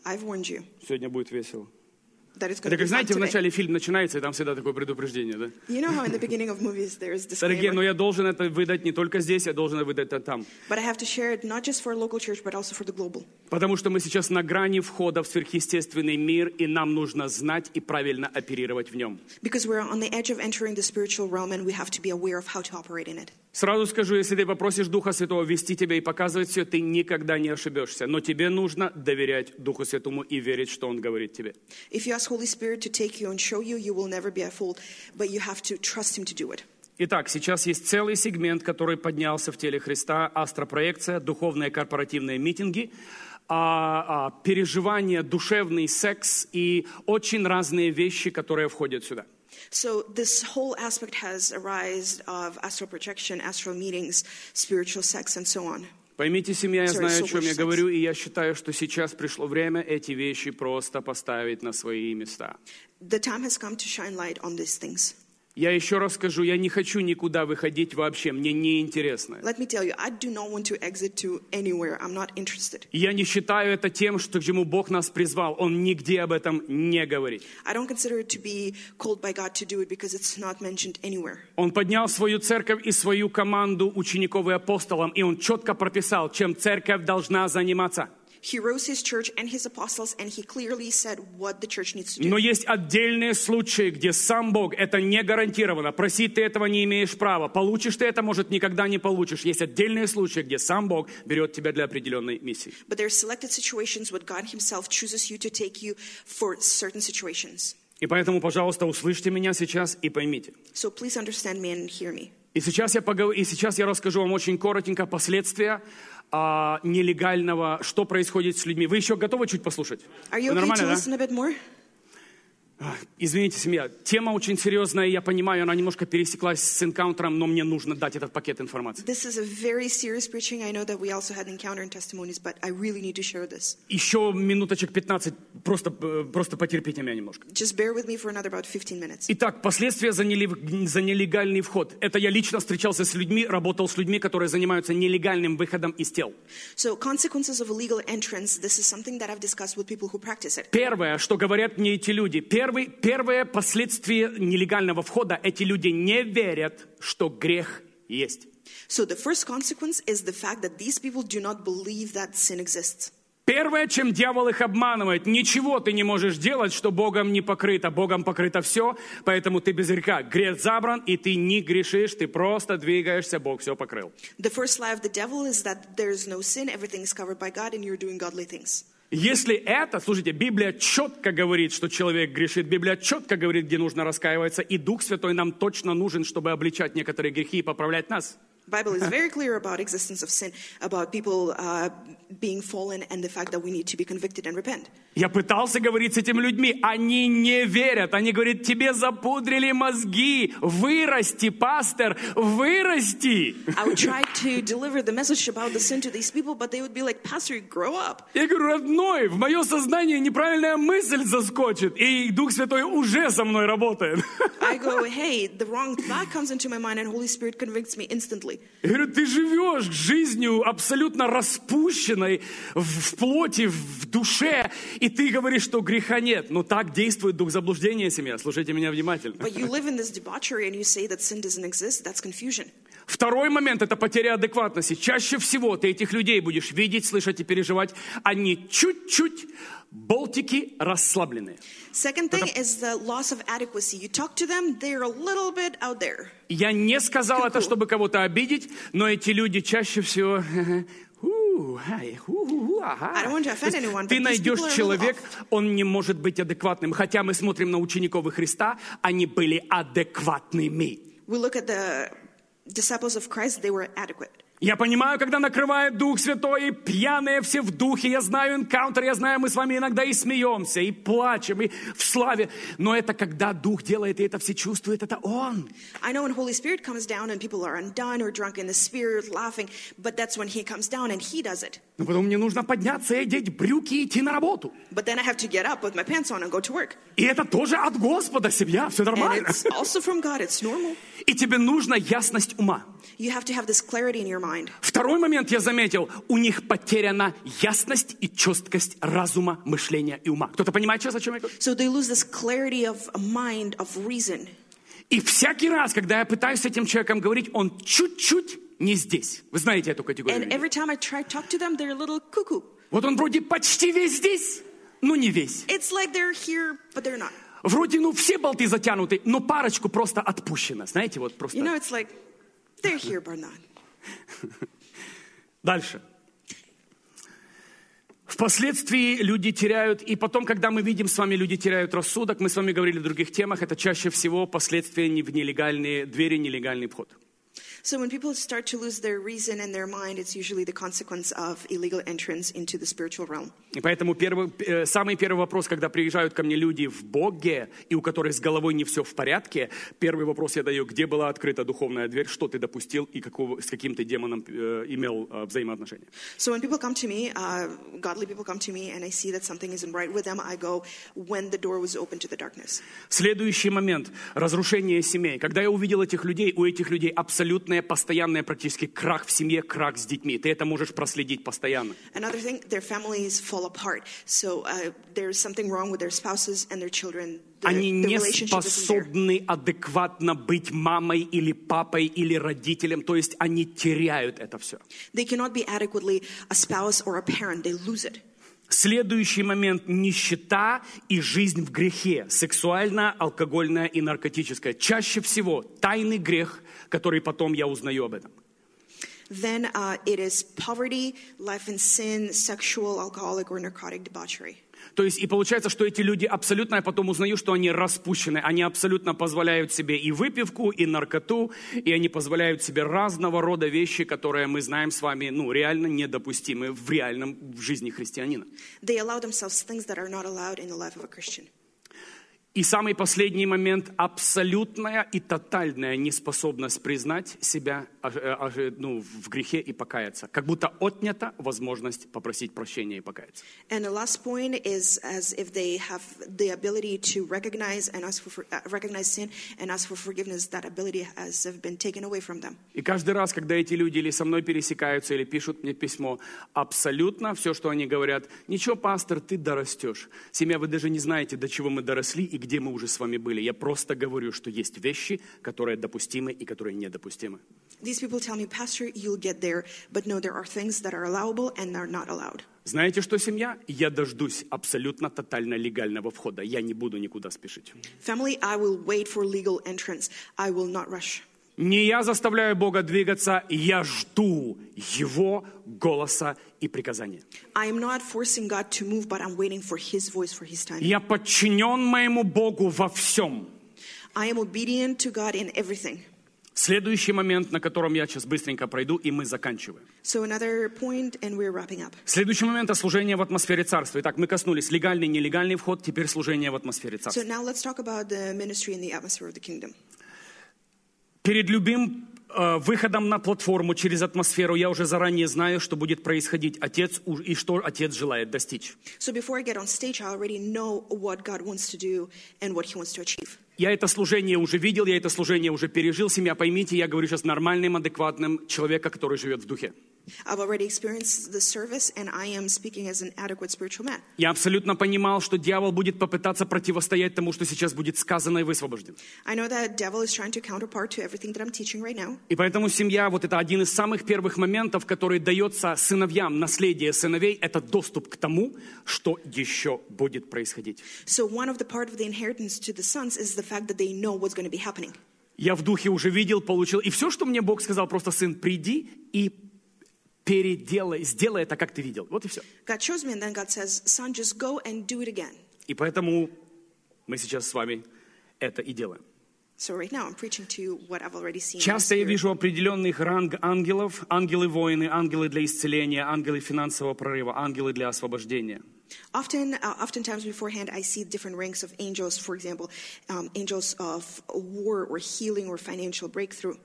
I've warned you Сегодня будет весело. that it's going Это to be как, fun знаете, в today. начале фильм начинается, и там всегда такое предупреждение, да? You know how in the beginning of movies there is Дорогие, но disclaimer? я должен это выдать не только здесь, я должен выдать это там. But I have to share it not just for a local church, but also for the global. Потому что мы сейчас на грани входа в сверхъестественный мир, и нам нужно знать и правильно оперировать в нем. Because we're on the edge of entering the spiritual realm and we have to be aware of how to operate in it. Сразу скажу, если ты попросишь Духа Святого вести тебя и показывать все, ты никогда не ошибешься. Но тебе нужно доверять Духу Святому и верить, что Он говорит тебе. If you ask Holy Spirit to take you and show you, you will never be at fault, but you have to trust Him to do it. Итак, сейчас есть целый сегмент, который поднялся в теле Христа. Астропроекция, духовные корпоративные митинги, переживания, душевный секс и очень разные вещи, которые входят сюда. So this whole aspect has arisen of astral projection, astral meetings, spiritual sex, and so on. Поймите, семья, я Sorry, знаю, о чем soul я sex. говорю, и я считаю, что сейчас пришло время эти вещи просто поставить на свои места. The time has come to shine light on these things. Я еще раз скажу, я не хочу никуда выходить вообще, мне неинтересно. Let me tell you, I do not want to exit to anywhere. I'm not interested. Я не считаю это тем, что к чему Бог нас призвал. Он нигде об этом не говорит. I don't consider it to be called by God to do it because it's not mentioned anywhere. Он поднял свою церковь и свою команду учеников и апостолам, и он четко прописал, чем церковь должна заниматься. He rose his church and his apostles, and he clearly said what the church needs to do. Но есть отдельные случаи, где сам Бог, это не гарантированно. Просить ты этого не имеешь права. Получишь ты это, может, никогда не получишь. Есть отдельные случаи, где сам Бог берет тебя для определенной миссии. But there are selected situations where God himself chooses you to take you for certain situations. И поэтому, пожалуйста, услышьте меня сейчас и поймите. So please understand me and hear me. И сейчас я расскажу вам очень коротенько последствия нелегального, что происходит с людьми. Вы еще готовы чуть послушать? Are you Вы okay нормально, to да? listen a bit more? Извините, семья, тема очень серьезная, я понимаю, она немножко пересеклась с энкаунтером, но мне нужно дать этот пакет информации. This is a very serious preaching. I know that we also had encounter and testimonies, but I really need to share this. Еще минуточек 15, просто потерпите меня немножко. Just bear with me for another about 15 minutes. Итак, последствия за нелегальный вход. Это я лично встречался с людьми, работал с людьми, которые занимаются нелегальным выходом из тел. So consequences of illegal entrance, this is something that I've discussed with people who practice it. Первое, что говорят мне эти люди, первое последствие нелегального входа, эти люди не верят, что грех есть. So the first consequence is the fact that these people do not believe that sin exists. Первое, чем дьявол их обманывает, ничего ты не можешь делать, что Богом не покрыто. Богом покрыто все, поэтому ты без греха. Грех забран, и ты не грешишь, ты просто двигаешься, Бог все покрыл. The first lie of the devil is that there is no sin, everything is covered by God, and you're doing godly things. Если это, слушайте, Библия четко говорит, что человек грешит, Библия четко говорит, где нужно раскаиваться, и Дух Святой нам точно нужен, чтобы обличать некоторые грехи и поправлять нас. The Bible is very clear about existence of sin, about people being fallen, and the fact that we need to be convicted and repent. Я пытался говорить с этими людьми, они не верят. Они говорят, тебе запудрили мозги, вырасти, пастор, вырасти. I would try to deliver the message about the sin to these people, but they would be like, Pastor, grow up. Я говорю, родной, в мое сознание неправильная мысль заскочит, и Дух Святой уже со мной работает. I go, hey, the wrong thought comes into my mind, and Holy Spirit convicts me instantly. Я говорю, ты живешь жизнью абсолютно распущенной в плоти, в душе, и ты говоришь, что греха нет. Но так действует дух заблуждения, семья. Слушайте меня внимательно. But you live in this debauchery and you say that sin doesn't exist, that's confusion. Второй момент – это потеря адекватности. Чаще всего ты этих людей будешь видеть, слышать и переживать. Они чуть-чуть, болтики, расслабленные. Second thing is the loss of adequacy. You talk to them, they're a little bit out there. Я не сказал это, чтобы кого-то обидеть, но эти люди чаще всего... I don't want to offend anyone, Ты but these найдешь people are a little человек, off. он не может быть адекватным. Хотя мы смотрим на учеников Христа, они были адекватными. We look at the disciples of Christ, they were adequate. Я понимаю, когда накрывает Дух Святой, и пьяные все в духе, я знаю энкаунтер, я знаю, мы с вами иногда и смеемся, и плачем, и в славе. Но это когда Дух делает, и это все чувствуют, это Он. I know when Holy Spirit comes down and people are undone or drunk in the spirit, laughing, but that's when He comes down and He does it. Но потом мне нужно подняться и одеть брюки и идти на работу. But then I have to get up with my pants on and go to work. И это тоже от Господа, семья, все And нормально. it's also from God, it's normal. И тебе нужна ясность ума. You have to have this clarity in your mind. mind. Второй момент я заметил, у них потеряна ясность и четкость разума, мышления и ума. Кто-то понимает сейчас, о чем я говорю? So they lose this clarity of mind, of reason. И всякий раз, когда я пытаюсь с этим человеком говорить, он чуть-чуть не здесь. Вы знаете эту категорию And людей? every time I try to talk to them, they're a little cuckoo. Вот он вроде почти весь здесь, но не весь. It's like they're here, but they're not. Вроде, все болты затянуты, но парочку просто отпущено. Знаете, вот просто. You know, it's like they're here, but not. Дальше. Впоследствии люди теряют, и потом, когда мы видим с вами, люди теряют рассудок, мы с вами говорили в других темах, это чаще всего последствия в нелегальные двери, нелегальный вход. So when people start to lose their reason and their mind, it's usually the consequence of illegal entrance into the spiritual realm. И поэтому самый первый вопрос, когда приезжают ко мне люди в Боге, и у которых с головой не все в порядке, первый вопрос я даю, где была открыта духовная дверь, что ты допустил и с каким ты демоном имел взаимоотношения. So when people come to me, godly people come to me, and I see that something isn't right with them, I go, when the door was open to the darkness. Следующий момент – разрушение семей. Когда я увидел этих людей, у этих людей абсолютный постоянный практически крах в семье, крах с детьми. Ты это можешь проследить постоянно. Another thing, their families fall apart. So there's something wrong with their spouses and their children. Они не способны адекватно быть мамой или папой или родителем, то есть они теряют это все. They cannot be adequately a spouse or a parent. They lose it. Следующий момент – нищета и жизнь в грехе, сексуальная, алкогольная и наркотическая. Чаще всего тайный грех, который потом я узнаю об этом. Then it is poverty, life in sin, sexual, alcoholic, or narcotic debauchery. То есть и получается, что эти люди абсолютно, я потом узнаю, что они распущены, они абсолютно позволяют себе и выпивку, и наркоту, и они позволяют себе разного рода вещи, которые мы знаем с вами, реально недопустимы в жизни христианина. They allow themselves things that are not allowed in the life of a Christian. И самый последний момент – абсолютная и тотальная неспособность признать себя в грехе и покаяться. Как будто отнята возможность попросить прощения и покаяться. And the last point is as if they have the ability to recognize and ask for recognize sin and ask for forgiveness. That ability has been taken away from them. И каждый раз, когда эти люди или со мной пересекаются, или пишут мне письмо, абсолютно все, что они говорят, ничего, пастор, ты дорастешь. Семья, вы даже не знаете, до чего мы доросли и где мы уже с вами были. Я просто говорю, что есть вещи, которые допустимы и которые недопустимы. These people tell me, Pastor, you'll get there, but no, there are things that are allowable and are not allowed. Знаете что, семья? Я дождусь абсолютно тотально легального входа. Я не буду никуда спешить. Family, I will wait for legal entrance. I will not rush. Не я заставляю Бога двигаться, я жду Его голоса и приказания. I am not forcing God to move, but I'm waiting for His voice, for His time. Я подчинен моему Богу во всем. I am obedient to God in everything. Следующий момент, на котором я сейчас быстренько пройду, и мы заканчиваем. So another point, and we're wrapping up. Следующий момент – служение в атмосфере царства. Итак, мы коснулись легальный, нелегальный вход, теперь служение в атмосфере царства. So now let's talk about the ministry in the atmosphere of the kingdom. Перед любым выходом на платформу через атмосферу я уже заранее знаю, что будет происходить Отец и что Отец желает достичь. So before I get on stage, I already know what God wants to do and what He wants to achieve. Я это служение уже видел, я это служение уже пережил. Семья, поймите, я говорю сейчас нормальным, адекватным человеком, который живет в духе. I've already experienced the service, and I am speaking as an adequate spiritual man. Я абсолютно понимал, что дьявол будет попытаться противостоять тому, что сейчас будет сказано и высвобожден. I know that devil is trying to counterpart to everything that I'm teaching right now. И поэтому семья, вот это один из самых первых моментов, который дается сыновьям, наследие сыновей, это доступ к тому, что еще будет происходить. So one of the part of the inheritance to the sons is the fact that they know what's going to be happening. Я в духе уже видел, получил. И все, что мне Бог сказал, просто сын, приди и переделай, сделай это, как ты видел. Вот и все. God shows me, and then God says, son, just go and do it again. И поэтому мы сейчас с вами это и делаем. So right now I'm preaching to you what I've already seen. Часто я вижу определенных ранг ангелов, ангелы-воины, ангелы для исцеления, ангелы финансового прорыва, ангелы для освобождения. Oftentimes beforehand, I see different ranks of angels, for example, angels of war or healing or financial breakthrough.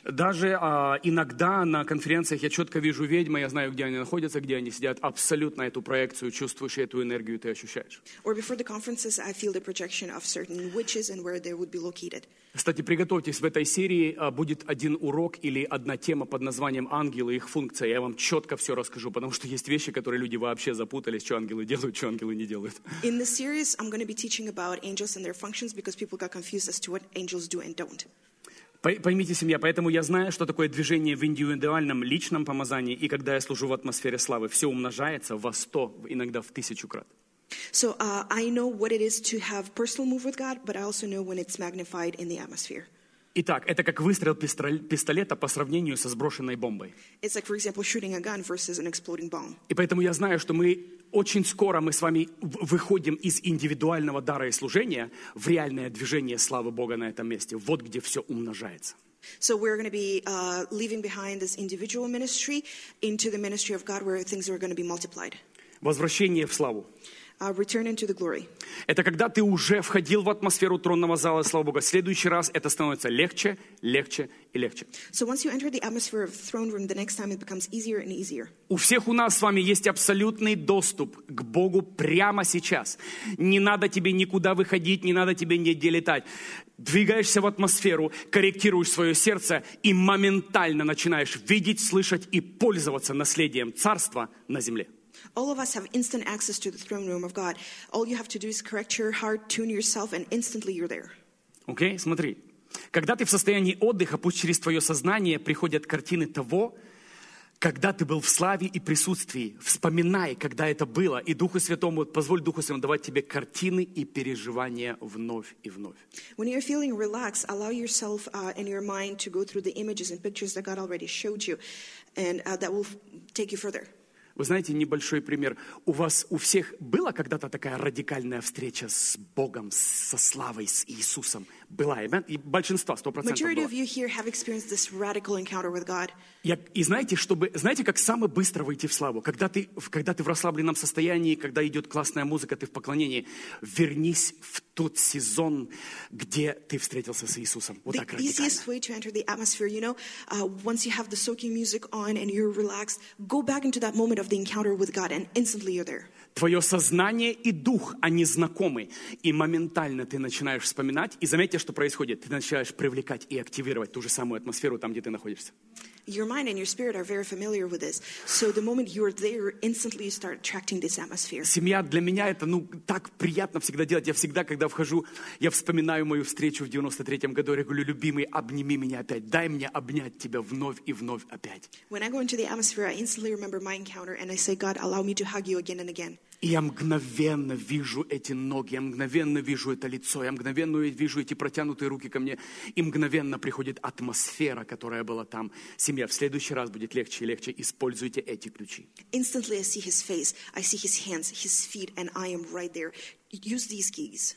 Даже иногда на конференциях я четко вижу ведьмы, я знаю, где они находятся, где они сидят. Абсолютно эту проекцию чувствуешь, и эту энергию ты ощущаешь. Or before the conferences, I feel the projection of certain witches and where they would be located. Кстати, приготовьтесь, в этой серии будет один урок или одна тема под названием «Ангелы и их функция». Я вам четко все расскажу, потому что есть вещи, которые люди вообще запутались, что ангелы делают, что ангелы не делают. In this series, I'm going to be teaching about angels and their functions because people got confused as to what angels do and don't. Поймите, семья, поэтому я знаю, что такое движение в индивидуальном личном помазании, и когда я служу в атмосфере славы, все умножается во 100, иногда в 1000 крат. So I know what it is to have personal move with God, but I also know when it's magnified in the atmosphere. Итак, это как выстрел пистолета по сравнению со сброшенной бомбой. It's like, for example, shooting a gun versus an exploding bomb. И поэтому я знаю, что очень скоро мы с вами выходим из индивидуального дара и служения в реальное движение славы Бога на этом месте. Вот где все умножается. So we're going to be leaving behind this individual ministry into the ministry of God where things are going to be multiplied. Возвращение в славу. Return into the glory. Это когда ты уже входил в атмосферу тронного зала, слава Богу. В следующий раз это становится легче, легче и легче. So once you enter the atmosphere of the throne room, the next time it becomes easier and easier. У всех у нас с вами есть абсолютный доступ к Богу прямо сейчас. Не надо тебе никуда выходить, не надо тебе нигде летать. Двигаешься в атмосферу, корректируешь свое сердце и моментально начинаешь видеть, слышать и пользоваться наследием Царства на земле. All of us have instant access to the throne room of God. All you have to do is correct your heart, tune yourself, and instantly you're there. Окей, смотри. Когда ты в состоянии отдыха, пусть через твое сознание приходят картины того, когда ты был в славе и присутствии. Вспоминай, когда это было, и Духу Святому, позволь Духу Святому давать тебе картины и переживания вновь и вновь. When you're feeling relaxed, allow yourself and your mind to go through the images and pictures that God already showed you, and that will take you further. Вы знаете, небольшой пример. У всех была когда-то такая радикальная встреча с Богом, со славой, с Иисусом? Была, и большинство, 100% Majority было. of you here have experienced this radical encounter with God. И знаете, как самое быстро выйти в славу? Когда ты в расслабленном состоянии, когда идет классная музыка, ты в поклонении, вернись в тот сезон, где ты встретился с Иисусом. Вот так The радикально. easiest way to enter the atmosphere, once you have the soaking music on and you're relaxed, go back into that moment of the encounter with God and instantly you're there. Твое сознание и дух, они знакомы. И моментально ты начинаешь вспоминать. И заметьте, что происходит. Ты начинаешь привлекать и активировать ту же самую атмосферу там, где ты находишься. Your mind and your spirit are very familiar with this. So the moment you're there, instantly you start attracting this atmosphere. Семья, для меня это, так приятно всегда делать. Я всегда, когда вхожу, я вспоминаю мою встречу в 93-м году. Я говорю, любимый, обними меня опять. Дай мне обнять тебя вновь и вновь опять. When I go into the atmosphere, I instantly remember my encounter and I say, God, allow me to hug you again and again. И я мгновенно вижу эти ноги, я мгновенно вижу это лицо, я мгновенно вижу эти протянутые руки ко мне. И мгновенно приходит атмосфера, которая была там. Семья, в следующий раз будет легче и легче. Используйте эти ключи. Instantly I see his face, I see his hands, his feet, and I am right there. Use these keys.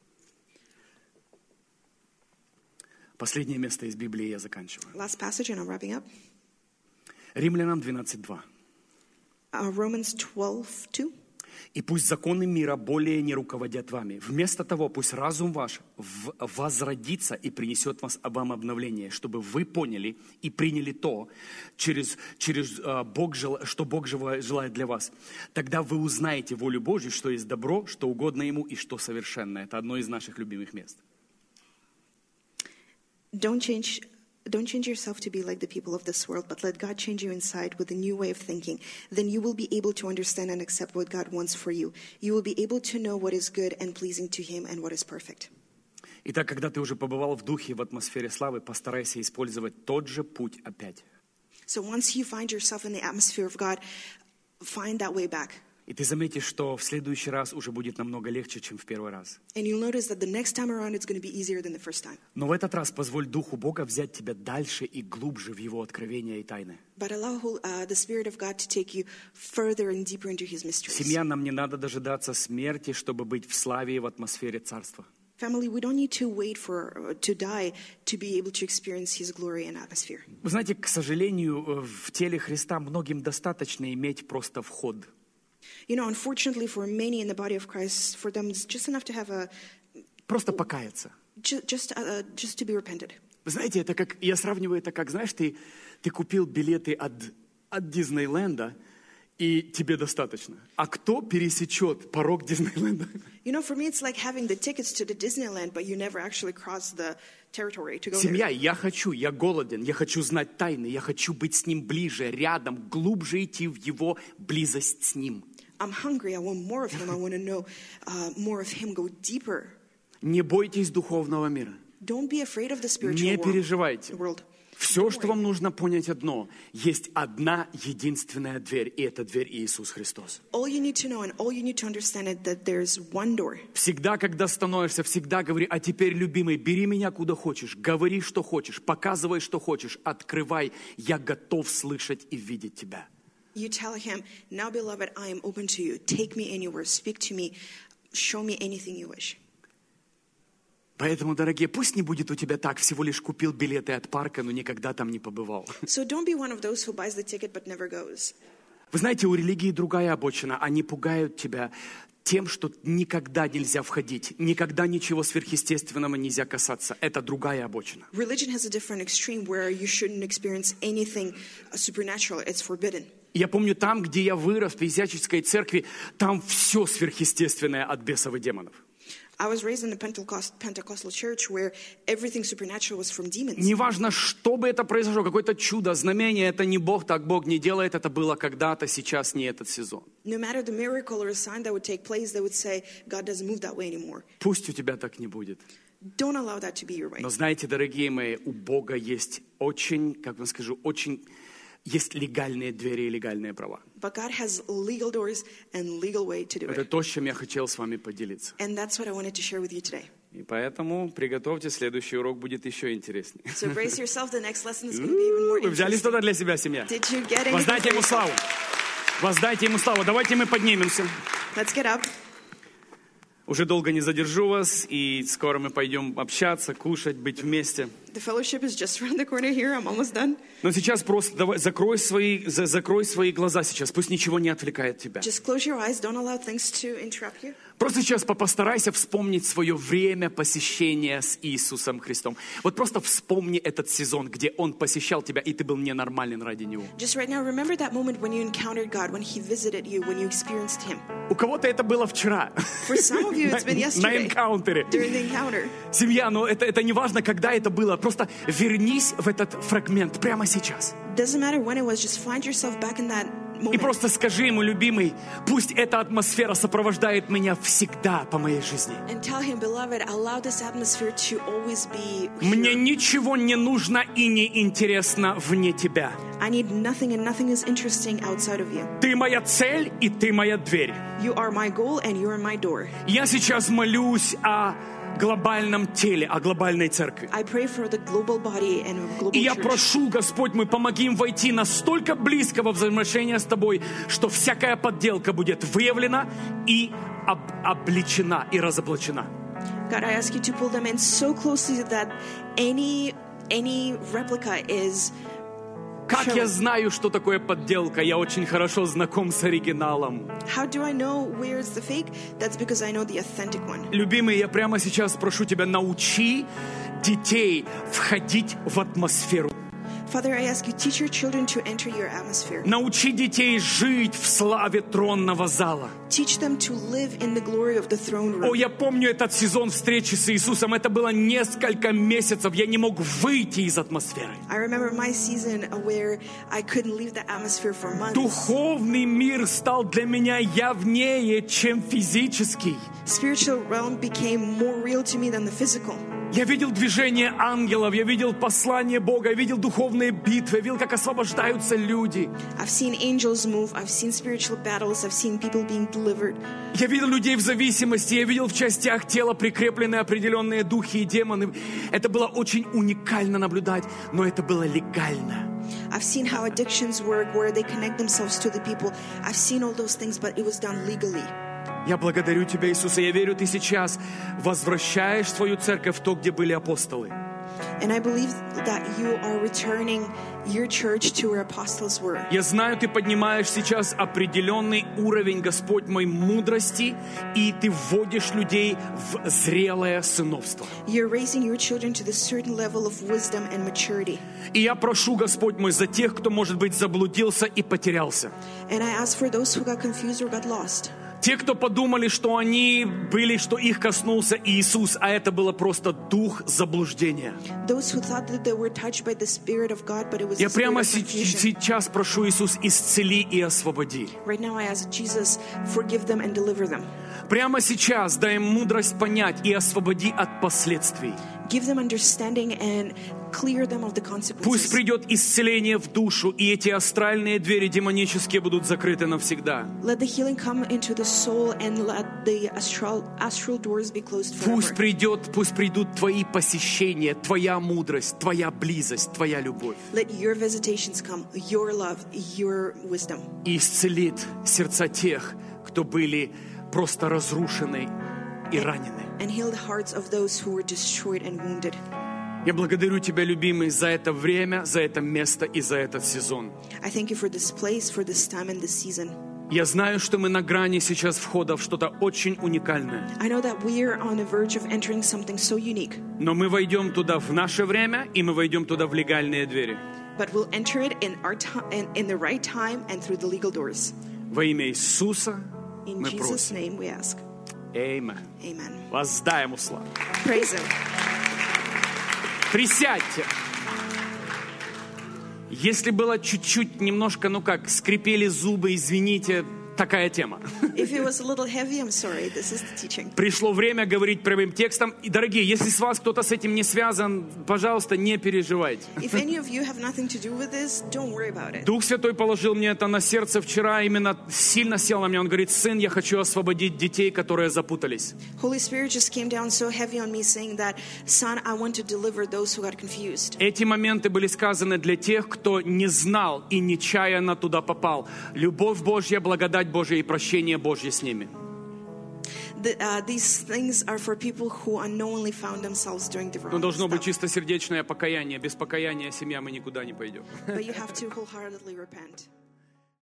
Последнее место из Библии я заканчиваю. Last passage and I'm wrapping up. Римлянам 12:2. Romans 12:2. «И пусть законы мира более не руководят вами. Вместо того, пусть разум ваш возродится и принесет вам обновление, чтобы вы поняли и приняли то, что Бог желает для вас. Тогда вы узнаете волю Божью, что есть добро, что угодно Ему и что совершенно». Это одно из наших любимых мест. Don't change yourself to be like the people of this world, but let God change you inside with a new way of thinking. Then you will be able to understand and accept what God wants for you. You will be able to know what is good and pleasing to Him and what is perfect. Итак, когда ты уже побывал в духе, в атмосфере славы, постарайся использовать тот же путь опять. So once you find yourself in the atmosphere of God, find that way back. И ты заметишь, что в следующий раз уже будет намного легче, чем в первый раз. And you'll notice that the next time around it's going to be easier than the first time. Но в этот раз позволь Духу Бога взять тебя дальше и глубже в Его откровения и тайны. But allow the Spirit of God to take you further and deeper into His mysteries. Семья, нам не надо дожидаться смерти, чтобы быть в славе и в атмосфере Царства. Family, we don't need to wait to die to be able to experience His glory and atmosphere. Вы знаете, к сожалению, в теле Христа многим достаточно иметь просто вход. Unfortunately, for many in the body of Christ, for them it's just enough to have Просто покаяться. just to be repented. Вы знаете, это как, я сравниваю это как, знаешь, ты купил билеты от Диснейленда, и тебе достаточно. А кто пересечет порог Диснейленда? You know, for me, it's like having the tickets to the Disneyland, but you never actually cross the territory to go Семья, there. я голоден, я хочу знать тайны, я хочу быть с Ним ближе, рядом, глубже идти в Его близость с Ним. I'm hungry. I want more of Him. I want to know more of Him. Go deeper. Не бойтесь духовного мира. Don't be afraid of the spiritual Не переживайте. world. Все, что вам нужно понять одно. Есть одна единственная дверь, и это дверь Иисус Христос. All you need to know and all you need to understand is that there's one door. Всегда, когда становишься, всегда говори, а теперь, любимый, бери меня куда хочешь, говори, что хочешь, показывай, что хочешь, открывай, я готов слышать и видеть тебя. You tell Him, now, beloved, I am open to you. Take me anywhere. Speak to me. Show me anything you wish. Поэтому, дорогие, пусть не будет у тебя так, всего лишь купил билеты от парка, но никогда там не побывал. So don't be one of those who buys the ticket but never goes. Вы знаете, у религии другая обочина. Они пугают тебя тем, что никогда нельзя входить, никогда ничего сверхъестественного нельзя касаться. Это другая обочина. Religion has a different extreme where you shouldn't experience anything supernatural. It's forbidden. Я помню, там, где я вырос, в Изяческой церкви, там все сверхъестественное от бесов и демонов. I was raised in a Pentecostal church where everything supernatural was from demons. Неважно, что бы это произошло, какое-то чудо, знамение, это не Бог, так Бог не делает, это было когда-то, сейчас не этот сезон. No matter the miracle or a sign that would take place, they would say, God doesn't move that way anymore. Пусть у тебя так не будет. Don't allow that to be your way. Но знаете, дорогие мои, у Бога есть очень, как вам скажу, очень... Есть легальные двери и легальные права. But God has legal doors and legal way to do Это it. то, с чем я хотел с вами поделиться. And that's what I wanted to share with you today. И поэтому приготовьте, следующий урок будет еще интереснее. So brace yourself, the next lesson is going to be even more Вы взяли interesting. что-то для себя, семья? Did you get anything Воздайте for Ему yourself? славу. Воздайте Ему славу. Давайте мы поднимемся. Let's get up. Уже долго не задержу вас, и скоро мы пойдем общаться, кушать, быть вместе. The fellowship is just around the corner here. I'm almost done. Но сейчас просто давай, закрой свои глаза сейчас, пусть ничего не отвлекает тебя. Just close your eyes. Don't allow things to interrupt you. Просто сейчас постарайся вспомнить свое время посещения с Иисусом Христом. Вот просто вспомни этот сезон, где Он посещал тебя, и ты был ненормален ради Него. Just right now, remember that moment when you encountered God, when He visited you, when you experienced Him. У кого-то это было вчера. For some of you, it's been На yesterday, энкаунтере. during the encounter. Семья, но это не важно, когда это было. Просто вернись в этот фрагмент прямо сейчас. Doesn't matter when it was, just find yourself back in that И moment. просто скажи Ему, любимый, пусть эта атмосфера сопровождает меня всегда по моей жизни. And tell Him, beloved, allow this atmosphere to always be Мне here. ничего не нужно и не интересно вне Тебя. I need nothing and nothing is interesting outside of you. Ты моя цель, и Ты моя дверь. You are my goal and you are my door. Я сейчас молюсь о глобальном теле, о глобальной церкви. I pray for the global body and global И я church. прошу, Господь, мы помоги им войти настолько близко во взаимоотношения с Тобой, что всякая подделка будет выявлена и обличена, и разоблачена. God, I ask you to pull them in so closely that any replica is Как я знаю, что такое подделка? Я очень хорошо знаком с оригиналом. How do I know where's the fake? That's because I know the authentic one. Любимый, я прямо сейчас прошу тебя, научи детей входить в атмосферу. Father, I ask you, teach your children to enter your atmosphere. Научи детей жить в славе тронного зала. Teach them to live in the glory of the throne room. О, я помню этот сезон встречи с Иисусом. Это было несколько месяцев. Я не мог выйти из атмосферы. I remember my season where I couldn't leave the atmosphere for months. Духовный мир стал для меня явнее, чем физический. Spiritual realm became more real to me than the physical. Я видел движение ангелов, я видел послание Бога, я видел духовные битвы, я видел, как освобождаются люди. I've seen angels move. I've seen spiritual battles. I've seen people being delivered. Я видел людей в зависимости, я видел в частях тела прикрепленные определенные духи и демоны. Это было очень уникально наблюдать, но это было легально. I've seen how addictions work, where they connect themselves to the people. I've seen all those things, but it was done legally. Я благодарю Тебя, Иисус, и я верю, Ты сейчас возвращаешь свою церковь в то, где были апостолы. And I believe that you are returning your church to where apostles were. Я знаю, ты поднимаешь сейчас определенный уровень, Господь мой, мудрости, и ты вводишь людей в зрелое сыновство. You're raising your children to the certain level of wisdom and maturity. И я прошу, Господь мой, за тех, кто, может быть, заблудился и потерялся. And I ask for those who got confused or got lost. Те, кто подумали, что они были, что их коснулся Иисус, а это было просто дух заблуждения. Those who thought that they were touched by the Spirit of God, but it was the Я spirit прямо of confusion. сейчас прошу, Иисус, исцели и освободи. Right now I ask Jesus, forgive them and deliver them. Прямо сейчас дай им мудрость понять и освободи от последствий. Give them understanding and clear them of the Пусть consequences. придет исцеление в душу, и эти астральные двери демонические будут закрыты навсегда. Let the healing come into the soul and let the astral doors be closed Пусть forever. придут Твои посещения, Твоя мудрость, Твоя близость, Твоя любовь. Let your visitations come, your love, your wisdom. И исцелит сердца тех, кто были просто разрушены и ранены. And heal the hearts of those who were destroyed and wounded. Я благодарю Тебя, любимый, за это время, за это место и за этот сезон. I thank you for this place, for this time and this season. Я знаю, что мы на грани сейчас входа в что-то очень уникальное. I know that we are on the verge of entering something so unique, Но мы войдем туда в наше время, и мы войдем туда в легальные двери. but we'll enter it in our time, in the right time and through the legal doors. Во имя Иисуса In мы Jesus' просим. name we ask. Amen. Amen. Воздай Ему славу. Praise Him. Присядьте. Если было чуть-чуть, немножко, скрипели зубы, извините, такая тема. If it was a little heavy, I'm sorry. This is the teaching. Пришло время говорить прямым текстом. И, дорогие, если с вас кто-то с этим не связан, пожалуйста, не переживайте. If any of you have nothing to do with this, don't worry about it. Дух Святой положил мне это на сердце вчера, именно сильно сел на меня. Он говорит: сын, я хочу освободить детей, которые запутались. Holy Spirit just came down so heavy on me, saying that, son, I want to deliver those who got confused. Эти моменты были сказаны для тех, кто не знал и нечаянно туда попал. Любовь Божья, благодать Божья и прощение Божье с ними. These things are for people who unknowingly found themselves doing the Но wrong должно быть stuff. чистосердечное покаяние. Без покаяния семья мы никуда не пойдем. But you have to wholeheartedly repent.